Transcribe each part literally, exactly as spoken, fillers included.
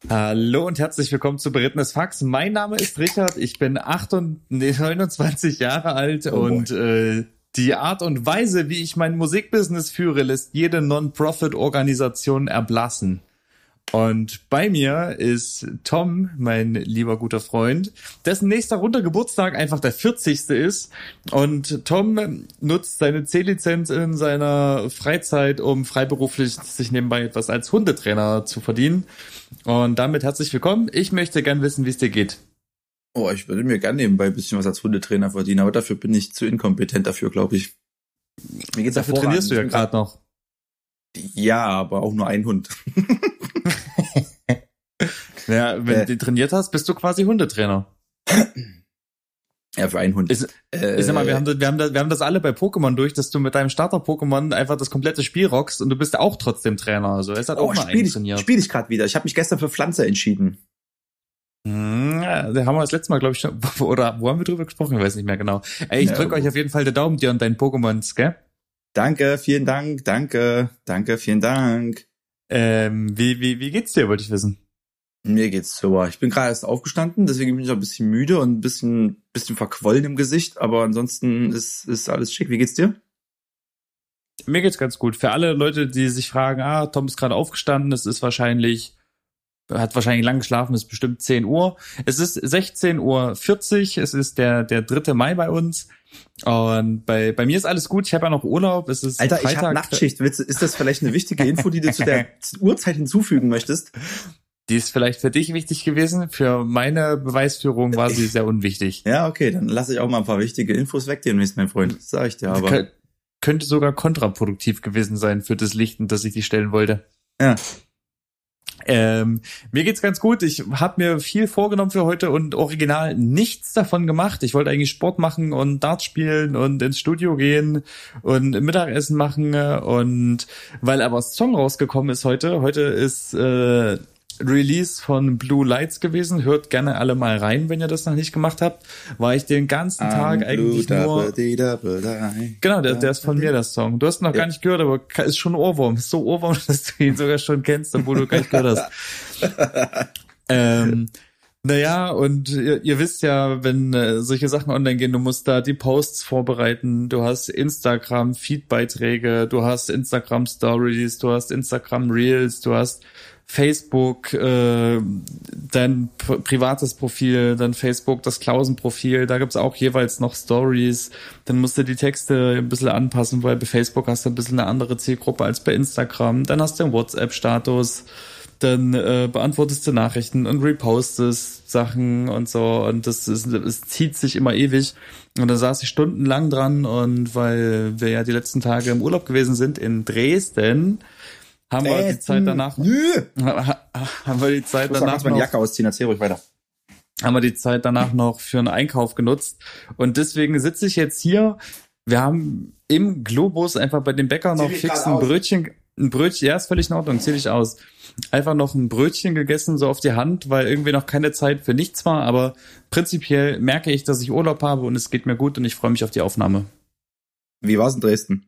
Hallo und herzlich willkommen zu Berittenes Fax. Mein Name ist Richard, ich bin neunundzwanzig Jahre alt oh und äh, die Art und Weise, wie ich mein Musikbusiness führe, lässt jede Non-Profit-Organisation erblassen. Und bei mir ist Tom, mein lieber guter Freund, dessen nächster runder Geburtstag einfach der vierzigste ist. Und Tom nutzt seine C-Lizenz in seiner Freizeit, um freiberuflich sich nebenbei etwas als Hundetrainer zu verdienen. Und damit herzlich willkommen. Ich möchte gern wissen, wie es dir geht. Oh, ich würde mir gern nebenbei ein bisschen was als Hundetrainer verdienen, aber dafür bin ich zu inkompetent dafür, glaube ich. Mir geht's dafür trainierst du ja gerade noch. Ja, aber auch nur ein Hund. Ja, wenn äh, du trainiert hast, bist du quasi Hundetrainer. Ja, für einen Hund. Ich, äh, ich sag mal, wir haben, das, wir, haben das, wir haben das alle bei Pokémon durch, dass du mit deinem Starter-Pokémon einfach das komplette Spiel rockst und du bist ja auch trotzdem Trainer. Also es hat oh, auch mal spiel einen ich, trainiert. Spiel ich gerade wieder. Ich habe mich gestern für Pflanze entschieden. Ja, da haben wir das letzte Mal, glaube ich, schon, oder wo haben wir drüber gesprochen? Ich weiß nicht mehr genau. Ey, ich ja, drücke euch auf jeden Fall den Daumen dir und deinen Pokémons, gell? Danke, vielen Dank, danke, danke, vielen Dank. Ähm, wie, wie, wie geht's dir, wollte ich wissen? Mir geht's super. Ich bin gerade erst aufgestanden, deswegen bin ich auch ein bisschen müde und ein bisschen, bisschen verquollen im Gesicht, aber ansonsten ist, ist alles schick. Wie geht's dir? Mir geht's ganz gut. Für alle Leute, die sich fragen, ah, Tom ist gerade aufgestanden, es ist wahrscheinlich, hat wahrscheinlich lang geschlafen, es ist bestimmt zehn Uhr. Es ist sechzehn Uhr vierzig, es ist der, der dritte Mai bei uns. Und bei, bei mir ist alles gut, ich habe ja noch Urlaub, es ist Alter, Freitag. Ich habe Nachtschicht. Ist das vielleicht eine wichtige Info, die du zu der Uhrzeit hinzufügen möchtest? Die ist vielleicht für dich wichtig gewesen, für meine Beweisführung war sie sehr unwichtig. Ja, okay, dann lasse ich auch mal ein paar wichtige Infos weg demnächst, mein Freund. Das sag ich dir aber. Kön- könnte sogar kontraproduktiv gewesen sein für das Licht, in das ich die stellen wollte. Ja. Ähm, mir geht's ganz gut. Ich habe mir viel vorgenommen für heute und original nichts davon gemacht. Ich wollte eigentlich Sport machen und Dart spielen und ins Studio gehen und Mittagessen machen. Und weil aber das Song rausgekommen ist heute, heute ist äh, Release von Blue Lights gewesen. Hört gerne alle mal rein, wenn ihr das noch nicht gemacht habt. War ich den ganzen Tag um, eigentlich nur... Genau, der, der ist von mir, das Song. Du hast ihn noch ja. gar nicht gehört, aber ist schon Ohrwurm. Ist so Ohrwurm, dass du ihn sogar schon kennst, obwohl du gar nicht gehört hast. ähm, naja, und ihr, ihr wisst ja, wenn äh, solche Sachen online gehen, du musst da die Posts vorbereiten, du hast Instagram-Feed-Beiträge, du hast Instagram-Stories, du hast Instagram-Reels, du hast Facebook, äh, dein p- privates Profil, dann Facebook, das Klausen-Profil, da gibt's auch jeweils noch Stories, dann musst du die Texte ein bisschen anpassen, weil bei Facebook hast du ein bisschen eine andere Zielgruppe als bei Instagram, dann hast du einen WhatsApp-Status, dann äh, beantwortest du Nachrichten und repostest Sachen und so und das ist, es zieht sich immer ewig und da saß ich stundenlang dran und weil wir ja die letzten Tage im Urlaub gewesen sind in Dresden, haben wir die Zeit danach Nö. haben wir die Zeit ich muss danach noch meine Jacke ausziehen, erzähl ruhig weiter. Haben wir die Zeit danach noch für einen Einkauf genutzt und deswegen sitze ich jetzt hier. Wir haben im Globus einfach bei dem Bäcker noch fix ein Brötchen, ein Brötchen, ja, ist völlig in Ordnung, zieh dich aus. Einfach noch ein Brötchen gegessen, so auf die Hand, weil irgendwie noch keine Zeit für nichts war, aber prinzipiell merke ich, dass ich Urlaub habe und es geht mir gut und ich freue mich auf die Aufnahme. Wie war's in Dresden?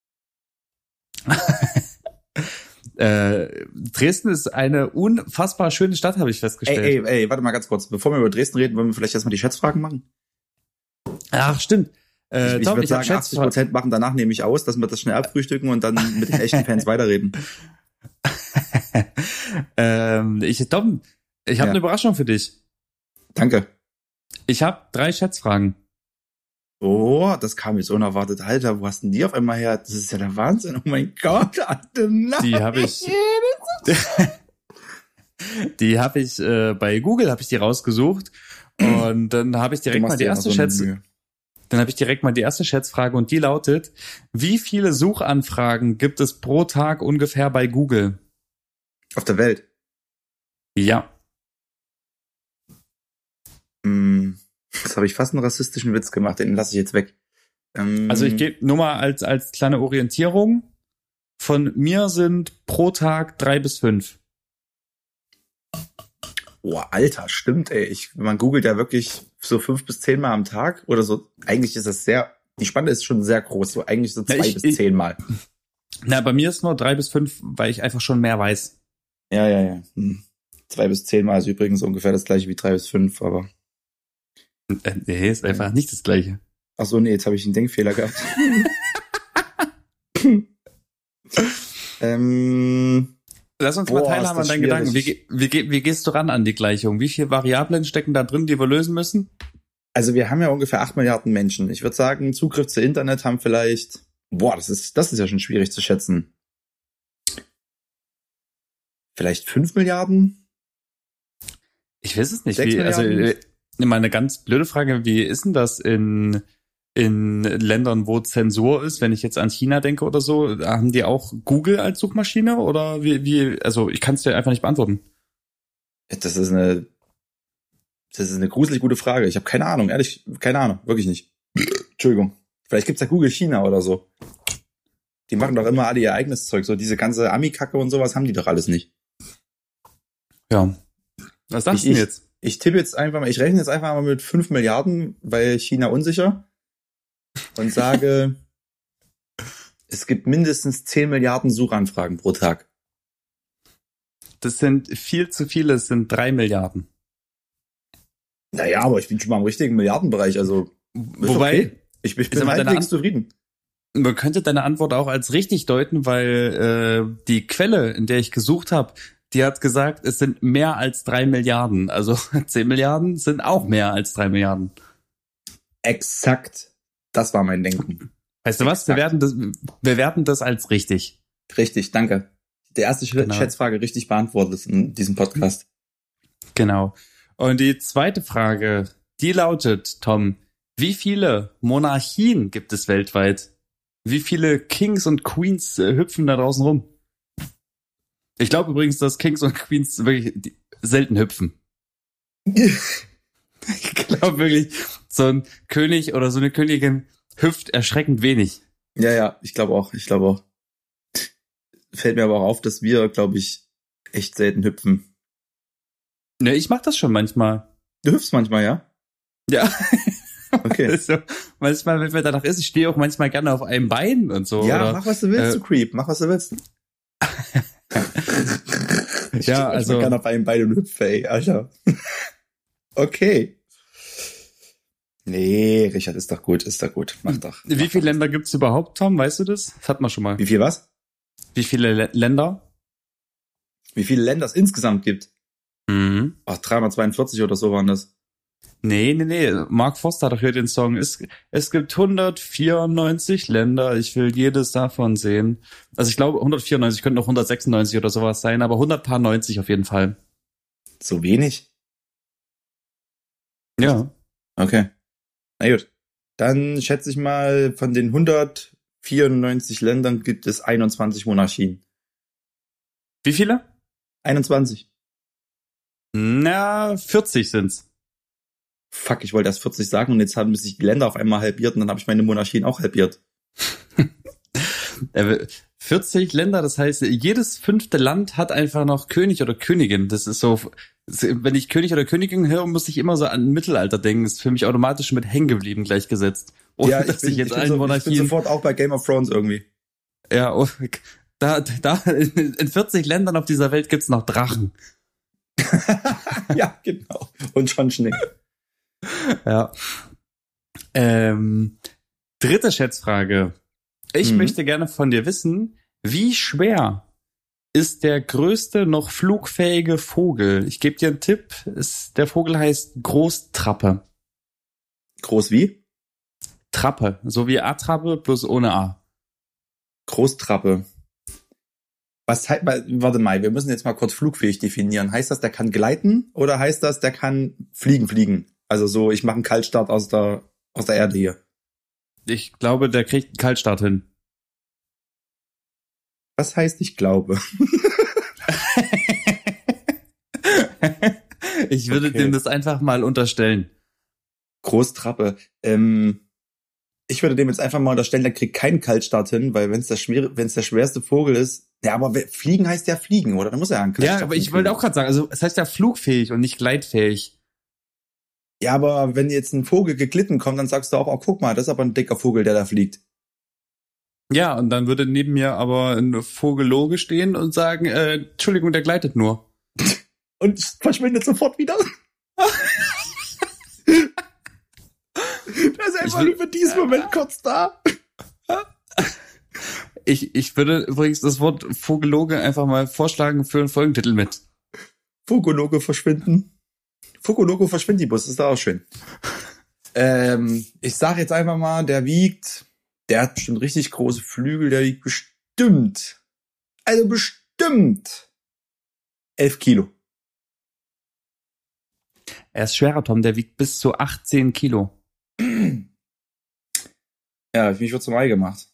Äh, Dresden ist eine unfassbar schöne Stadt, habe ich festgestellt. Ey, ey, ey, warte mal ganz kurz. Bevor wir über Dresden reden, wollen wir vielleicht erstmal die Schätzfragen machen? Ach, stimmt. Äh, ich ich würde sagen, achtzig Prozent machen, danach nehme ich aus, dass wir das schnell abfrühstücken und dann mit den echten Fans weiterreden. ähm, ich, Tom, ich habe ja. eine Überraschung für dich. Danke. Ich habe drei Schätzfragen. Oh, das kam jetzt unerwartet. Alter, wo hast denn die auf einmal her? Das ist ja der Wahnsinn. Oh mein Gott, Alter, nein. Die habe ich. die habe ich äh, bei Google habe ich die rausgesucht und dann habe ich direkt mal die erste so Schätz. Dann habe ich direkt mal die erste Schätzfrage und die lautet: Wie viele Suchanfragen gibt es pro Tag ungefähr bei Google? Auf der Welt? Ja. Hm. Das habe ich fast einen rassistischen Witz gemacht, den lasse ich jetzt weg. Ähm, also ich gebe nur mal als als kleine Orientierung. Von mir sind pro Tag drei bis fünf. Oh, Alter, stimmt, ey. Ich, man googelt ja wirklich so fünf bis zehn Mal am Tag oder so. Eigentlich ist das sehr, die Spanne ist schon sehr groß, so eigentlich so zwei na, ich, bis zehn Mal. Na, bei mir ist nur drei bis fünf, weil ich einfach schon mehr weiß. Ja, ja, ja. Hm. Zwei bis zehnmal ist übrigens ungefähr das gleiche wie drei bis fünf, aber. Äh, nee, ist einfach nicht das Gleiche. Ach so, nee, jetzt habe ich einen Denkfehler gehabt. ähm, Lass uns mal boah, teilhaben an deinen Gedanken. Wie, wie, wie gehst du ran an die Gleichung? Wie viele Variablen stecken da drin, die wir lösen müssen? Also wir haben ja ungefähr acht Milliarden Menschen. Ich würde sagen, Zugriff zu Internet haben vielleicht, boah, das ist, das ist ja schon schwierig zu schätzen. Vielleicht fünf Milliarden? Ich weiß es nicht. Wie, also mal eine ganz blöde Frage, wie ist denn das in in Ländern, wo Zensur ist, wenn ich jetzt an China denke oder so, haben die auch Google als Suchmaschine oder wie, wie also ich kann es dir einfach nicht beantworten. Das ist eine das ist eine gruselig gute Frage. Ich habe keine Ahnung, ehrlich, keine Ahnung, wirklich nicht. Entschuldigung. Vielleicht gibt's ja Google China oder so. Die machen doch immer alle ihr eigenes Zeug, so diese ganze Ami-Kacke und sowas haben die doch alles nicht. Ja. Was sagst ich, du denn jetzt? Ich, ich tippe jetzt einfach mal, ich rechne jetzt einfach mal mit fünf Milliarden, weil China unsicher. Und sage, es gibt mindestens zehn Milliarden Suchanfragen pro Tag. Das sind viel zu viele, es sind drei Milliarden. Naja, aber ich bin schon mal im richtigen Milliardenbereich, also wobei, okay. ich, ich bin halbwegs zufrieden. Man könnte deine Antwort auch als richtig deuten, weil äh, die Quelle, in der ich gesucht habe, die hat gesagt, es sind mehr als drei Milliarden. Also zehn Milliarden sind auch mehr als drei Milliarden. Exakt. Das war mein Denken. Weißt du was? Exakt. Wir werden das, wir werten das als richtig. Richtig, danke. Die erste genau. Schätzfrage richtig beantwortet in diesem Podcast. Genau. Und die zweite Frage, die lautet, Tom, wie viele Monarchien gibt es weltweit? Wie viele Kings und Queens äh, hüpfen da draußen rum? Ich glaube übrigens, dass Kings und Queens wirklich selten hüpfen. Ich glaube wirklich, so ein König oder so eine Königin hüpft erschreckend wenig. Ja, ja, ich glaube auch, ich glaube auch. Fällt mir aber auch auf, dass wir, glaube ich, echt selten hüpfen. Ne, ich mach das schon manchmal. Du hüpfst manchmal, ja? Ja. Okay. Also, manchmal, wenn mir danach ist, ich stehe auch manchmal gerne auf einem Bein und so. Ja, oder, mach was du willst, äh, du Creep, mach was du willst. Ich ja, also. Ich kann auf einem Bein und hüpfe, ey, Alter. Okay. Nee, Richard, ist doch gut, ist doch gut. Mach doch. Wie mach viele doch. Länder gibt's überhaupt, Tom? Weißt du das? Das hat man schon mal. Wie viel was? Wie viele L- Länder? Wie viele Länder es insgesamt gibt? Mhm. Ach, dreihundertzweiundvierzig oder so waren das. Nee, nee, nee. Mark Foster hat doch hier den Song. Es, es gibt hundertvierundneunzig Länder. Ich will jedes davon sehen. Also ich glaube hundertvierundneunzig, könnten noch hundertsechsundneunzig oder sowas sein, aber hundertneunzig auf jeden Fall. So wenig? Ja. Okay. Na gut. Dann schätze ich mal, von den hundertvierundneunzig Ländern gibt es einundzwanzig Monarchien. Wie viele? einundzwanzig. Na, vierzig sind's. Fuck, ich wollte erst vierzig sagen und jetzt haben sich die Länder auf einmal halbiert und dann habe ich meine Monarchien auch halbiert. vierzig Länder, das heißt, jedes fünfte Land hat einfach noch König oder Königin. Das ist so, wenn ich König oder Königin höre, muss ich immer so an Mittelalter denken. Das ist für mich automatisch mit hängen geblieben gleichgesetzt. Ohne, ja, ich dass bin, ich jetzt ich, bin allen so, Monarchien... ich bin sofort auch bei Game of Thrones irgendwie. Ja, oh, da, da, in vierzig Ländern auf dieser Welt gibt's noch Drachen. Ja, genau. Und schon Schnee. Ja. Ähm, dritte Schätzfrage. Ich mhm. möchte gerne von dir wissen, wie schwer ist der größte noch flugfähige Vogel? Ich gebe dir einen Tipp. Es, der Vogel heißt Großtrappe. Groß wie? Trappe. So wie Attrappe, bloß ohne A. Großtrappe. Was heißt, warte mal, wir müssen jetzt mal kurz flugfähig definieren. Heißt das, der kann gleiten oder heißt das, der kann fliegen, fliegen? Also so, ich mache einen Kaltstart aus der, aus der Erde hier. Ich glaube, der kriegt einen Kaltstart hin. Was heißt, ich glaube? Ich würde Okay. dem das einfach mal unterstellen. Großtrappe. Ähm, ich würde dem jetzt einfach mal unterstellen, der kriegt keinen Kaltstart hin, weil wenn es der schwere, wenn es der schwerste Vogel ist, ja, aber we- fliegen heißt ja fliegen, oder? Dann muss er ja einen Kaltstart Ja, aber ich hinkriegen. wollte auch gerade sagen, also es heißt ja flugfähig und nicht gleitfähig. Ja, aber wenn jetzt ein Vogel geglitten kommt, dann sagst du auch, oh, guck mal, das ist aber ein dicker Vogel, der da fliegt. Ja, und dann würde neben mir aber ein Vogologe stehen und sagen, äh, Entschuldigung, der gleitet nur. und verschwindet sofort wieder. Der ist einfach nur für diesen Moment kurz da. Ich, ich würde übrigens das Wort Vogeloge einfach mal vorschlagen für einen Folgentitel mit. Vogologe verschwinden. Vogologe verschwindibus, ist da auch schön. ähm, ich sag jetzt einfach mal, der wiegt, der hat bestimmt richtig große Flügel, der wiegt bestimmt, also bestimmt elf Kilo. Er ist schwerer, Tom, der wiegt bis zu achtzehn Kilo. Ja, mich wird zum Ei gemacht.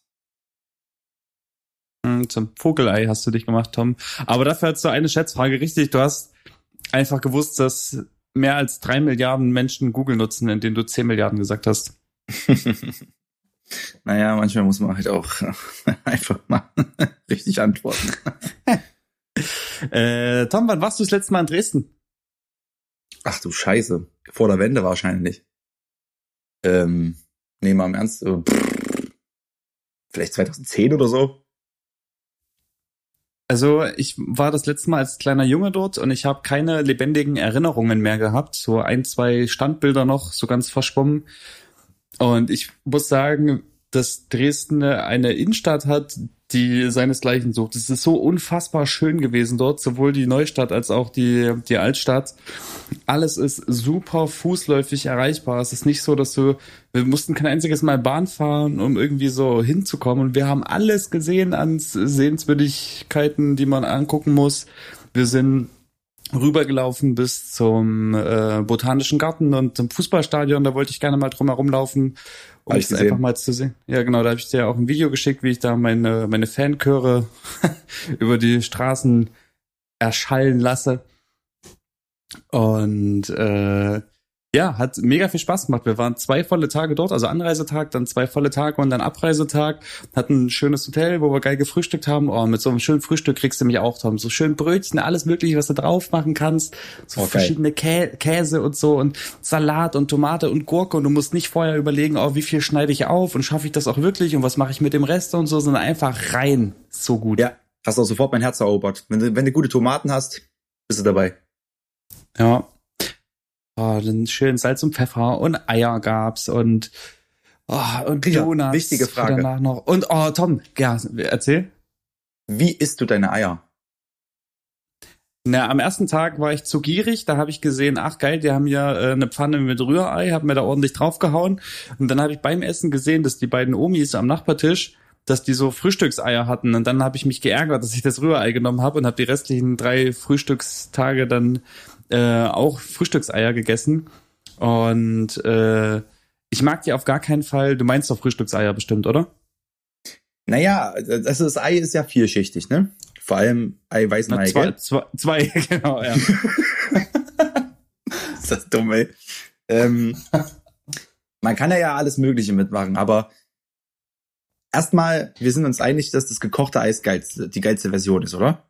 Zum Vogelei hast du dich gemacht, Tom. Aber dafür hast du eine Schätzfrage richtig. Du hast einfach gewusst, dass mehr als drei Milliarden Menschen Google nutzen, indem du zehn Milliarden gesagt hast. Naja, manchmal muss man halt auch einfach mal richtig antworten. äh, Tom, wann warst du das letzte Mal in Dresden? Ach du Scheiße. Vor der Wende wahrscheinlich. Ähm, nee, mal im Ernst. Äh, vielleicht zweitausendzehn oder so. Also ich war das letzte Mal als kleiner Junge dort und ich habe keine lebendigen Erinnerungen mehr gehabt. So ein, zwei Standbilder noch, so ganz verschwommen. Und ich muss sagen, dass Dresden eine Innenstadt hat, die seinesgleichen sucht. Es ist so unfassbar schön gewesen dort, sowohl die Neustadt als auch die die Altstadt. Alles ist super fußläufig erreichbar. Es ist nicht so, dass du, wir mussten kein einziges Mal Bahn fahren, um irgendwie so hinzukommen. Und wir haben alles gesehen an Sehenswürdigkeiten, die man angucken muss. Wir sind rübergelaufen bis zum äh, Botanischen Garten und zum Fußballstadion. Da wollte ich gerne mal drum herum laufen, um es einfach mal zu sehen. Ja, genau, da habe ich dir auch ein Video geschickt, wie ich da meine meine Fanchöre über die Straßen erschallen lasse. Und äh, ja, hat mega viel Spaß gemacht. Wir waren zwei volle Tage dort, also Anreisetag, dann zwei volle Tage und dann Abreisetag. Hatten ein schönes Hotel, wo wir geil gefrühstückt haben. Oh, mit so einem schönen Frühstück kriegst du mich auch, Tom. So schön Brötchen, alles mögliche, was du drauf machen kannst. So okay. Verschiedene Kä- Käse und so und Salat und Tomate und Gurke. Und du musst nicht vorher überlegen, oh, wie viel schneide ich auf und schaffe ich das auch wirklich und was mache ich mit dem Rest und so, sondern einfach rein. So gut. Ja, hast auch sofort mein Herz erobert. Wenn du, wenn du gute Tomaten hast, bist du dabei. Ja. Oh, dann schön Salz und Pfeffer und Eier gab's und oh, und Ja, Donuts. wichtige Frage. Danach noch. Und oh, Tom, ja, erzähl. Wie isst du deine Eier? Na, am ersten Tag war ich zu gierig, da habe ich gesehen, ach geil, die haben ja äh, eine Pfanne mit Rührei, hab mir da ordentlich draufgehauen und dann habe ich beim Essen gesehen, dass die beiden Omis am Nachbartisch, dass die so Frühstückseier hatten und dann habe ich mich geärgert, dass ich das Rührei genommen habe und habe die restlichen drei Frühstückstage dann äh, auch Frühstückseier gegessen und äh, ich mag die auf gar keinen Fall, du meinst doch Frühstückseier bestimmt, oder? Naja, also das Ei ist ja vielschichtig, ne? Vor allem Eiweißen-Ei, zwei, gell? zwei, zwei, genau, ja. Ist das dumm, ey. Ähm, man kann ja, ja alles Mögliche mitmachen, aber erstmal, wir sind uns einig, dass das gekochte Eis geilste, die geilste Version ist, oder?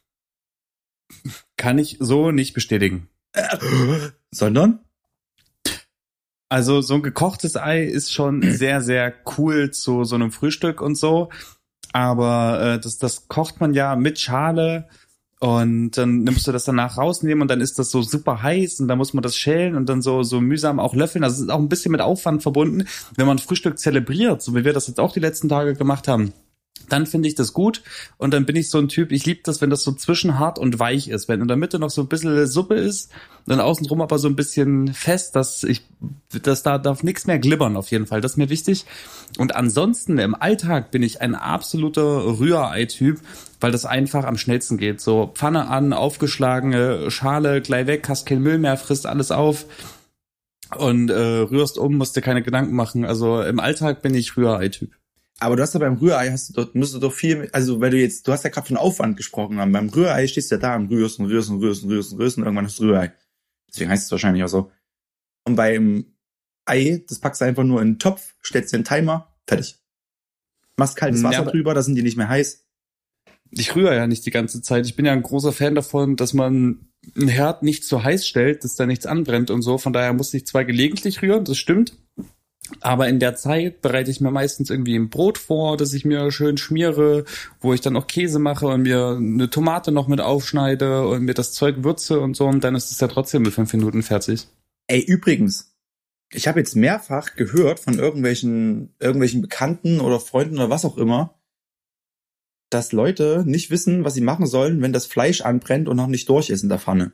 Kann ich so nicht bestätigen. Äh, sondern? Also so ein gekochtes Ei ist schon sehr, sehr cool zu so einem Frühstück und so. Aber äh, das, das kocht man ja mit Schale und dann nimmst du das danach rausnehmen und dann ist das so super heiß und dann muss man das schälen und dann so so mühsam auch löffeln. Also es ist auch ein bisschen mit Aufwand verbunden, wenn man Frühstück zelebriert, so wie wir das jetzt auch die letzten Tage gemacht haben. Dann finde ich das gut und dann bin ich so ein Typ, ich liebe das, wenn das so zwischen hart und weich ist, wenn in der Mitte noch so ein bisschen Suppe ist, dann außenrum aber so ein bisschen fest, dass ich, dass da darf nichts mehr glibbern auf jeden Fall, das ist mir wichtig. Und ansonsten im Alltag bin ich ein absoluter Rührei-Typ, weil das einfach am schnellsten geht. So Pfanne an, aufgeschlagene Schale, gleich weg, hast keinen Müll mehr, frisst alles auf und äh, rührst um, musst dir keine Gedanken machen. Also im Alltag bin ich Rührei-Typ. Aber du hast ja beim Rührei, hast du dort, musst du doch viel, also weil du jetzt, du hast ja gerade von Aufwand gesprochen, aber beim Rührei stehst du ja da und rührst und rührst und rührst und rührst und rührst und irgendwann hast du Rührei. Deswegen heißt es wahrscheinlich auch so. Und beim Ei, das packst du einfach nur in den Topf, stellst dir einen Timer, fertig. Machst kaltes Wasser Ja, drüber, da sind die nicht mehr heiß. ich rühre ja nicht die ganze Zeit. Ich bin ja ein großer Fan davon, dass man einen Herd nicht zu heiß stellt, dass da nichts anbrennt und so. Von daher muss ich zwar gelegentlich rühren, das stimmt. Aber in der Zeit bereite ich mir meistens irgendwie ein Brot vor, das ich mir schön schmiere, wo ich dann auch Käse mache und mir eine Tomate noch mit aufschneide und mir das Zeug würze und so. Und dann ist es ja trotzdem mit fünf Minuten fertig. Ey, übrigens, ich habe jetzt mehrfach gehört von irgendwelchen, irgendwelchen Bekannten oder Freunden oder was auch immer, dass Leute nicht wissen, was sie machen sollen, wenn das Fleisch anbrennt und noch nicht durch ist in der Pfanne.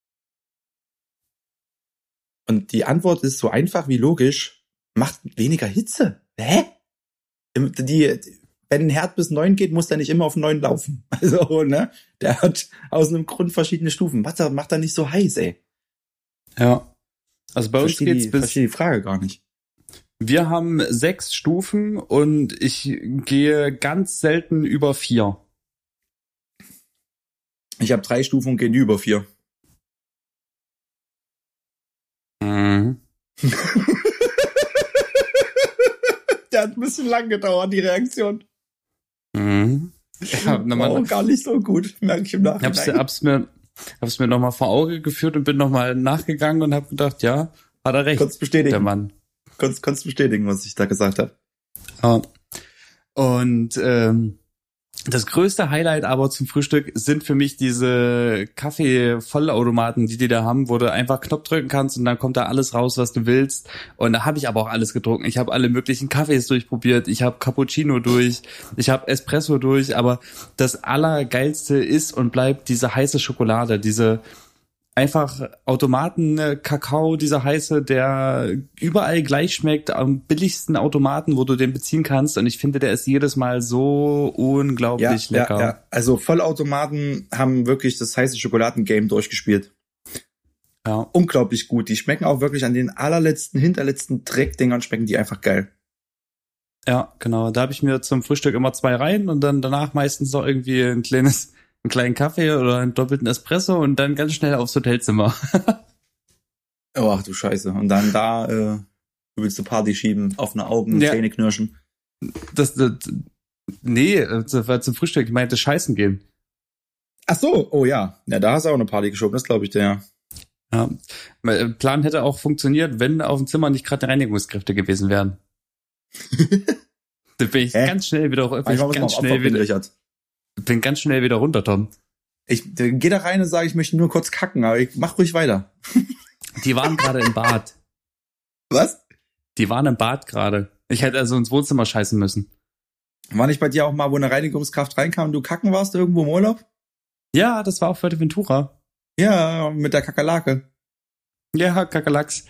Und die Antwort ist so einfach wie logisch: Macht weniger Hitze. Hä? Die, wenn ein Herd bis neun geht, muss der nicht immer auf neun laufen. Also, ne? Der hat aus einem Grund verschiedene Stufen. Macht er, macht er nicht so heiß, ey. Ja. Also bei uns verstehe geht's die, bis... verstehe die Frage gar nicht. Wir haben sechs Stufen und ich gehe ganz selten über vier. Ich habe drei Stufen und gehe nie über vier. Mhm. Der hat ein bisschen lang gedauert, die Reaktion. Mhm. Ja, oh, gar nicht so gut, merke ich im Nachhinein. Hab's, hab's mir, hab's mir nochmal vor Auge geführt und bin nochmal nachgegangen und hab gedacht, ja, hat er recht. Konntest bestätigen. Der Mann. Konntest, konntest bestätigen, was ich da gesagt habe. Ja. Und ähm, das größte Highlight aber zum Frühstück sind für mich diese Kaffee-Vollautomaten, die die da haben, wo du einfach Knopf drücken kannst und dann kommt da alles raus, was du willst. Und da habe ich aber auch alles getrunken. Ich habe alle möglichen Kaffees durchprobiert. Ich habe Cappuccino durch. Ich habe Espresso durch. Aber das Allergeilste ist und bleibt diese heiße Schokolade, diese einfach Automaten, Kakao, dieser heiße, der überall gleich schmeckt, am billigsten Automaten, wo du den beziehen kannst. Und ich finde, der ist jedes Mal so unglaublich ja, lecker. Ja, ja. Also Vollautomaten haben wirklich das heiße Schokoladengame durchgespielt. Ja. Unglaublich gut. Die schmecken auch wirklich an den allerletzten, hinterletzten Dreckdingern schmecken die einfach geil. Ja, genau. Da habe ich mir zum Frühstück immer zwei rein und dann danach meistens noch irgendwie ein kleines einen kleinen Kaffee oder einen doppelten Espresso und dann ganz schnell aufs Hotelzimmer. Oh, ach du Scheiße. Und dann da äh, willst du Party schieben, offene Augen, ja. Zähne knirschen. Das, das nee, das war zum Frühstück. Ich meinte scheißen gehen. Ach so, oh ja. Ja, da hast du auch eine Party geschoben, das glaube ich dir, ja. Ja. Mein Plan hätte auch funktioniert, wenn auf dem Zimmer nicht gerade Reinigungskräfte gewesen wären. Da bin ich Hä? ganz schnell wieder, bin ich ganz schnell wieder, Richard. bin ganz schnell wieder runter, Tom. Ich geh da rein und sage, ich möchte nur kurz kacken, aber ich mach ruhig weiter. Die waren gerade im Bad. Was? Die waren im Bad gerade. Ich hätte also ins Wohnzimmer scheißen müssen. War nicht bei dir auch mal, wo eine Reinigungskraft reinkam und du kacken warst irgendwo im Urlaub? Ja, das war auf Fuerteventura. Ja, mit der Kakerlake. Ja, Kakerlaks.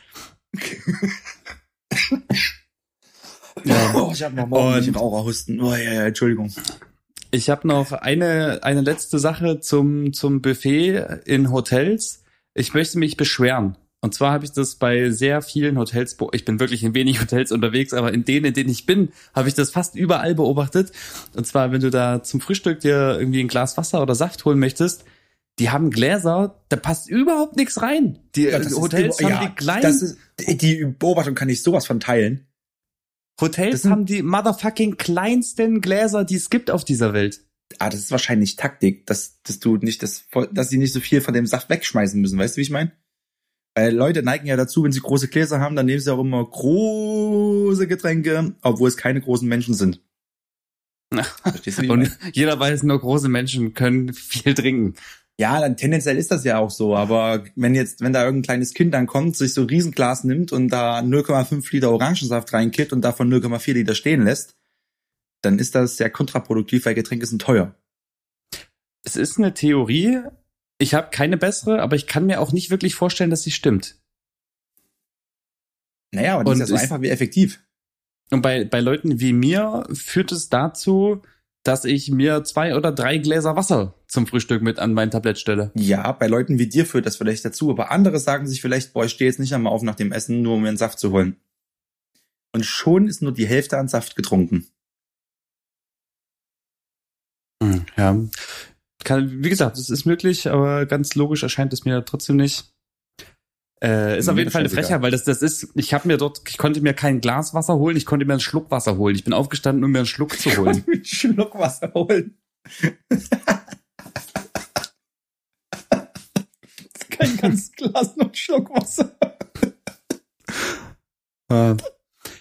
ja. Oh, ich hab noch mal ein Raucherhusten. Oh ja, ja, Entschuldigung. Ich habe noch eine eine letzte Sache zum zum Buffet in Hotels. Ich möchte mich beschweren. Und zwar habe ich das bei sehr vielen Hotels, ich bin wirklich in wenig Hotels unterwegs, aber in denen, in denen ich bin, habe ich das fast überall beobachtet. Und zwar, wenn du da zum Frühstück dir irgendwie ein Glas Wasser oder Saft holen möchtest, die haben Gläser, da passt überhaupt nichts rein. Die ja, Hotels die, haben ja, die kleinen... Das ist, die Beobachtung kann ich sowas von teilen. Hotels haben die motherfucking kleinsten Gläser, die es gibt auf dieser Welt. Ah, das ist wahrscheinlich Taktik, dass, dass du nicht das, dass sie nicht so viel von dem Saft wegschmeißen müssen. Weißt du, wie ich meine? Weil Leute neigen ja dazu, wenn sie große Gläser haben, dann nehmen sie auch immer große Getränke, obwohl es keine großen Menschen sind. Verstehst du, wie ich meine? Und jeder weiß, nur große Menschen können viel trinken. Ja, dann tendenziell ist das ja auch so, aber wenn jetzt, wenn da irgendein kleines Kind dann kommt, sich so ein Riesenglas nimmt und da null Komma fünf Liter Orangensaft reinkippt und davon null Komma vier Liter stehen lässt, dann ist das sehr kontraproduktiv, weil Getränke sind teuer. Es ist eine Theorie, ich habe keine bessere, aber ich kann mir auch nicht wirklich vorstellen, dass sie stimmt. Naja, aber das ist ja so einfach wie effektiv. Und bei, bei Leuten wie mir führt es dazu, dass ich mir zwei oder drei Gläser Wasser zum Frühstück mit an mein Tablett stelle. Ja, bei Leuten wie dir führt das vielleicht dazu, aber andere sagen sich vielleicht, boah, ich stehe jetzt nicht einmal auf nach dem Essen, nur um mir einen Saft zu holen. Und schon ist nur die Hälfte an Saft getrunken. Hm, ja, kann, wie gesagt, es ist möglich, aber ganz logisch erscheint es mir trotzdem nicht. Äh, ist auf jeden Fall eine Frechheit, weil das das ist, ich habe mir dort, ich konnte mir kein Glas Wasser holen, ich konnte mir einen Schluck Wasser holen. Ich bin aufgestanden, um mir einen Schluck zu holen. einen Schluck Wasser holen. Kein ganzes Glas, noch ein Schluck Wasser. äh,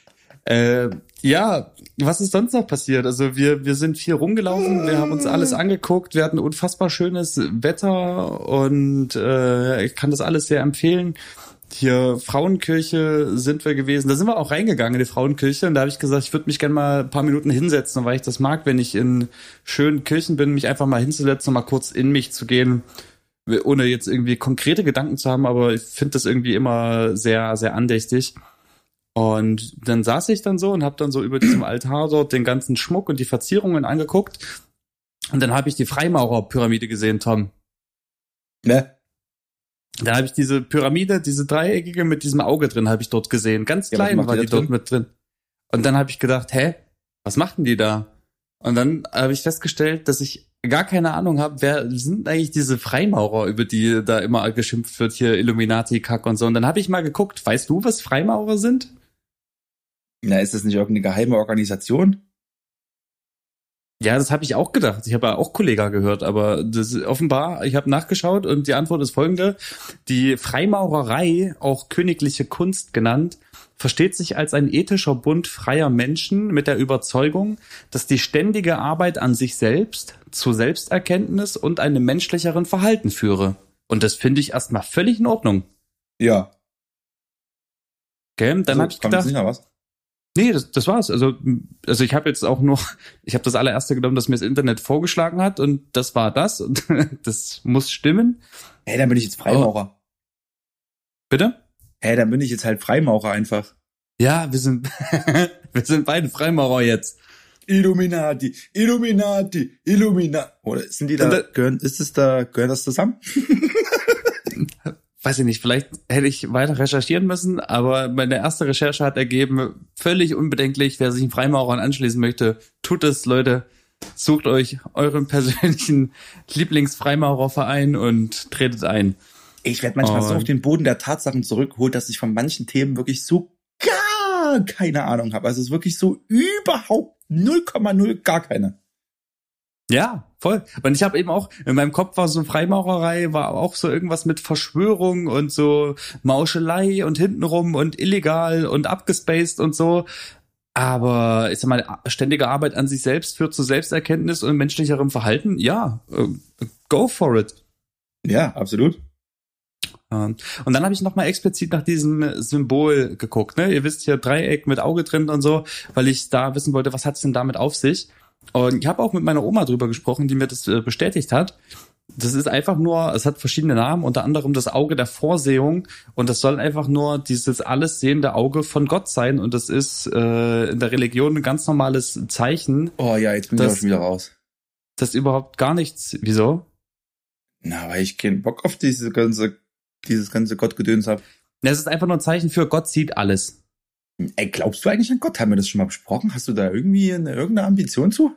Äh, ja, was ist sonst noch passiert? Also wir wir sind viel rumgelaufen, wir haben uns alles angeguckt, wir hatten unfassbar schönes Wetter und äh, ich kann das alles sehr empfehlen. Hier Frauenkirche sind wir gewesen, da sind wir auch reingegangen in die Frauenkirche und da habe ich gesagt, ich würde mich gerne mal ein paar Minuten hinsetzen, weil ich das mag, wenn ich in schönen Kirchen bin, mich einfach mal hinzusetzen und mal kurz in mich zu gehen, ohne jetzt irgendwie konkrete Gedanken zu haben, aber ich finde das irgendwie immer sehr, sehr andächtig. Und dann saß ich dann so und habe dann so über diesem Altar dort den ganzen Schmuck und die Verzierungen angeguckt. Und dann habe ich die Freimaurerpyramide gesehen, Tom. Ne? Da habe ich diese Pyramide, diese dreieckige mit diesem Auge drin, habe ich dort gesehen. Ganz Ja, was klein macht war die die da dort drin? mit drin. Und dann habe ich gedacht, hä, was machten die da? Und dann habe ich festgestellt, dass ich gar keine Ahnung habe, wer sind eigentlich diese Freimaurer, über die da immer geschimpft wird, hier Illuminati-Kack und so. Und dann habe ich mal geguckt, weißt du, was Freimaurer sind? Na, ist das nicht irgendeine geheime Organisation? Ja, das habe ich auch gedacht. Ich habe ja auch Kollega gehört, aber das ist offenbar, ich habe nachgeschaut und die Antwort ist folgende. Die Freimaurerei, auch königliche Kunst genannt, versteht sich als ein ethischer Bund freier Menschen mit der Überzeugung, dass die ständige Arbeit an sich selbst zu Selbsterkenntnis und einem menschlicheren Verhalten führe. Und das finde ich erstmal völlig in Ordnung. Ja. Gell? Dann Also, habe ich kommt gedacht, jetzt nicht noch was? nee, das, das war's. Also, also ich habe jetzt auch nur, ich habe das allererste genommen, das mir das Internet vorgeschlagen hat und das war das und das muss stimmen. Hey, dann bin ich jetzt Freimaurer. Bitte? Hey, dann bin ich jetzt halt Freimaurer einfach. Ja, wir sind, wir sind beide Freimaurer jetzt. Illuminati, Illuminati, Illuminati. Oder sind die da, da gehören, ist es da, gehört das zusammen? Weiß ich nicht, vielleicht hätte ich weiter recherchieren müssen, aber meine erste Recherche hat ergeben, völlig unbedenklich, wer sich den Freimaurern anschließen möchte, tut es, Leute. Sucht euch euren persönlichen Lieblingsfreimaurerverein und tretet ein. Ich werde manchmal Und so auf den Boden der Tatsachen zurückgeholt, dass ich von manchen Themen wirklich so gar keine Ahnung habe. Also es ist wirklich so überhaupt null Komma null gar keine. Ja, voll. Und ich habe eben auch, in meinem Kopf war so Freimaurerei, war auch so irgendwas mit Verschwörung und so Mauschelei und hintenrum und illegal und abgespaced und so. Aber ich sag mal, ständige Arbeit an sich selbst führt zu Selbsterkenntnis und menschlicherem Verhalten. Ja, go for it. Ja, absolut. Und dann habe ich nochmal explizit nach diesem Symbol geguckt. Ne? Ihr wisst hier, Dreieck mit Auge drin und so, weil ich da wissen wollte, was hat's denn damit auf sich? Und ich habe auch mit meiner Oma drüber gesprochen, die mir das bestätigt hat. Das ist einfach nur, es hat verschiedene Namen, unter anderem das Auge der Vorsehung. Und das soll einfach nur dieses alles sehende Auge von Gott sein. Und das ist äh, in der Religion ein ganz normales Zeichen. Oh ja, jetzt bin das, ich auch schon wieder raus. Das ist überhaupt gar nichts. Wieso? Na, weil ich keinen Bock auf diese ganze, dieses ganze Gottgedöns habe. Es ist einfach nur ein Zeichen für Gott sieht alles. Ey, glaubst du eigentlich an Gott? Haben wir das schon mal besprochen? Hast du da irgendwie eine, irgendeine Ambition zu?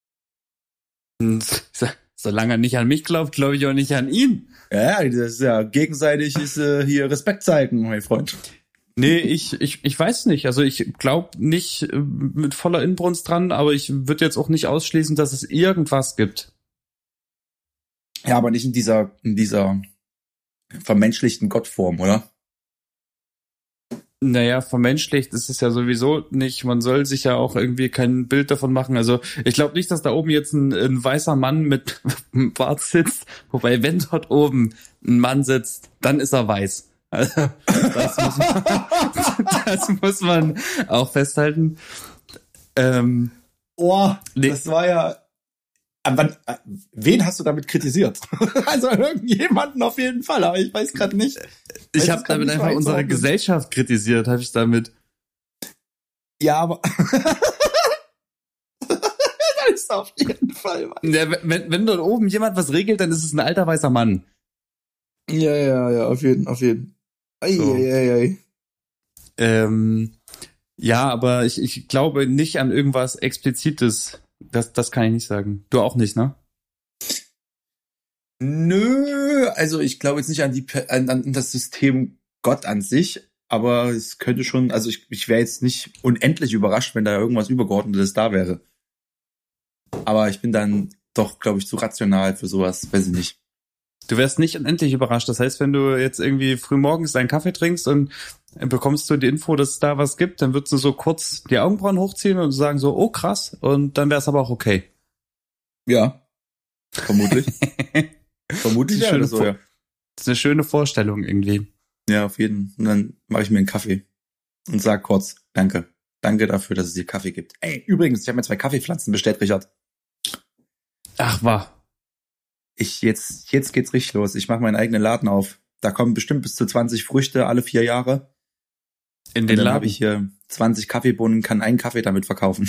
Solange er nicht an mich glaubt, glaube ich auch nicht an ihn. Ja, das ist ja gegenseitig ist äh, hier Respekt zeigen, mein Freund. Nee, ich, ich, ich weiß nicht. Also ich glaube nicht äh, mit voller Inbrunst dran, aber ich würde jetzt auch nicht ausschließen, dass es irgendwas gibt. Ja, aber nicht in dieser, in dieser vermenschlichten Gottform, oder? Naja, vermenschlicht ist es ja sowieso nicht. Man soll sich ja auch irgendwie kein Bild davon machen. Also ich glaube nicht, dass da oben jetzt ein, ein weißer Mann mit einem Bart sitzt. Wobei, wenn dort oben ein Mann sitzt, dann ist er weiß. Also das muss man, das muss man auch festhalten. Ähm, Oh, nee. Das war ja... Aber wen hast du damit kritisiert? Also irgendjemanden auf jeden Fall, aber ich weiß gerade nicht. Ich habe damit einfach unsere einzuordnen. Gesellschaft kritisiert, habe ich damit. Ja, aber das ist auf jeden Fall. Mann. Ja, wenn, wenn dort oben jemand was regelt, dann ist es ein alter weißer Mann. Ja, ja, ja, auf jeden, auf jeden. Ei, So. ei, ei, ei. Ähm, ja, aber ich, ich glaube nicht an irgendwas Explizites. Das, das kann ich nicht sagen. Du auch nicht, ne? Nö, also ich glaube jetzt nicht an die an, an das System Gott an sich, aber es könnte schon, also ich, ich wäre jetzt nicht unendlich überrascht, wenn da irgendwas Übergeordnetes da wäre. Aber ich bin dann doch, glaube ich, zu rational für sowas, weiß ich nicht. Du wärst nicht unendlich überrascht. Das heißt, wenn du jetzt irgendwie früh morgens deinen Kaffee trinkst und bekommst du die Info, dass es da was gibt, dann würdest du so kurz die Augenbrauen hochziehen und sagen so, oh krass, und dann wär's aber auch okay. Ja, vermutlich. Vermutlich Das ist wäre eine das so, schöne ja. Vor- Das ist eine schöne Vorstellung irgendwie. Ja, auf jeden Fall. Und dann mache ich mir einen Kaffee und sag kurz, danke. Danke dafür, dass es dir Kaffee gibt. Ey, übrigens, ich habe mir zwei Kaffeepflanzen bestellt, Richard. Ach, wahr. Ich, jetzt, jetzt geht's richtig los. Ich mache meinen eigenen Laden auf. Da kommen bestimmt bis zu zwanzig Früchte alle vier Jahre. In Und den dann Laden. habe ich hier zwanzig Kaffeebohnen, kann einen Kaffee damit verkaufen.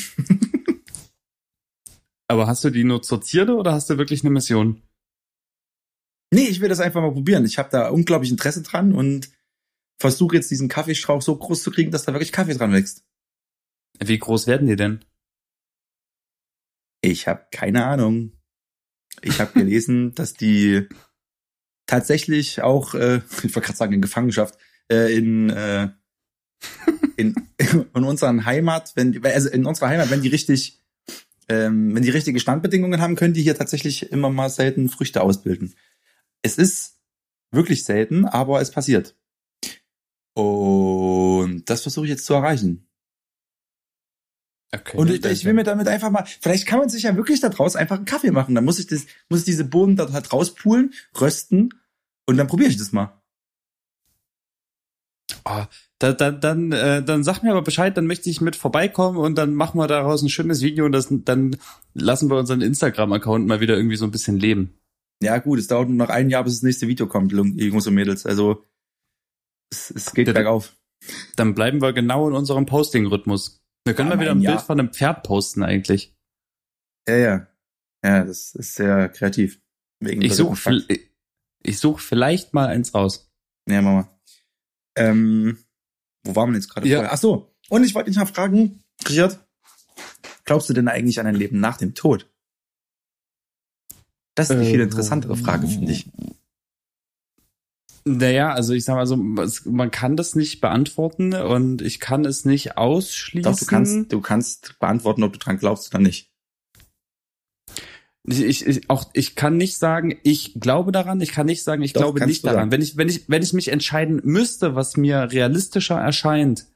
Aber hast du die nur zur Zierde oder hast du wirklich eine Mission? Nee, ich will das einfach mal probieren. Ich habe da unglaublich Interesse dran und versuche jetzt diesen Kaffeestrauch so groß zu kriegen, dass da wirklich Kaffee dran wächst. Wie groß werden die denn? Ich habe keine Ahnung. Ich habe gelesen, dass die tatsächlich auch, äh, ich wollte gerade sagen in Gefangenschaft, äh, in, äh, in in unseren Heimat, wenn also in unserer Heimat, wenn die richtig, ähm, wenn die richtige Standbedingungen haben, können die hier tatsächlich immer mal selten Früchte ausbilden. Es ist wirklich selten, aber es passiert. Und das versuche ich jetzt zu erreichen. Okay. Und ich, ich will mir damit einfach mal, vielleicht kann man sich ja wirklich da draus einfach einen Kaffee machen. Dann muss ich das, muss ich diese Bohnen da halt rauspulen, rösten und dann probiere ich das mal. Oh, da, da, dann, äh, dann sag mir aber Bescheid, dann möchte ich mit vorbeikommen und dann machen wir daraus ein schönes Video und das, dann lassen wir unseren Instagram-Account mal wieder irgendwie so ein bisschen leben. Ja gut, es dauert nur noch ein Jahr, bis das nächste Video kommt, Jungs und Mädels. Also es, es geht Ja, bergauf. Dann bleiben wir genau in unserem Posting-Rhythmus. Wir können Ja, mal wieder mein ein Jahr. Bild von einem Pferd posten eigentlich. Ja, ja. Ja, das ist sehr kreativ. Wegen Ich der suche Fakt. ich, ich such vielleicht mal eins raus. Ja, Mama. Ähm, wo waren wir jetzt gerade Ja. vorher? Ach so. Und ich wollte dich mal fragen, Richard, glaubst du denn eigentlich an ein Leben nach dem Tod? Das ist die viel Äh, interessantere Frage, finde ich. Naja, also ich sag mal so, es- man kann das nicht beantworten und ich kann es nicht ausschließen. Doch, du kannst, du kannst beantworten, ob du dran glaubst oder nicht. Ich, ich, ich, auch, ich kann nicht sagen, ich glaube daran, ich kann nicht sagen, ich Doch, glaube kannst nicht du daran. sagen. Wenn ich, wenn ich, wenn ich mich entscheiden müsste, was mir realistischer erscheint,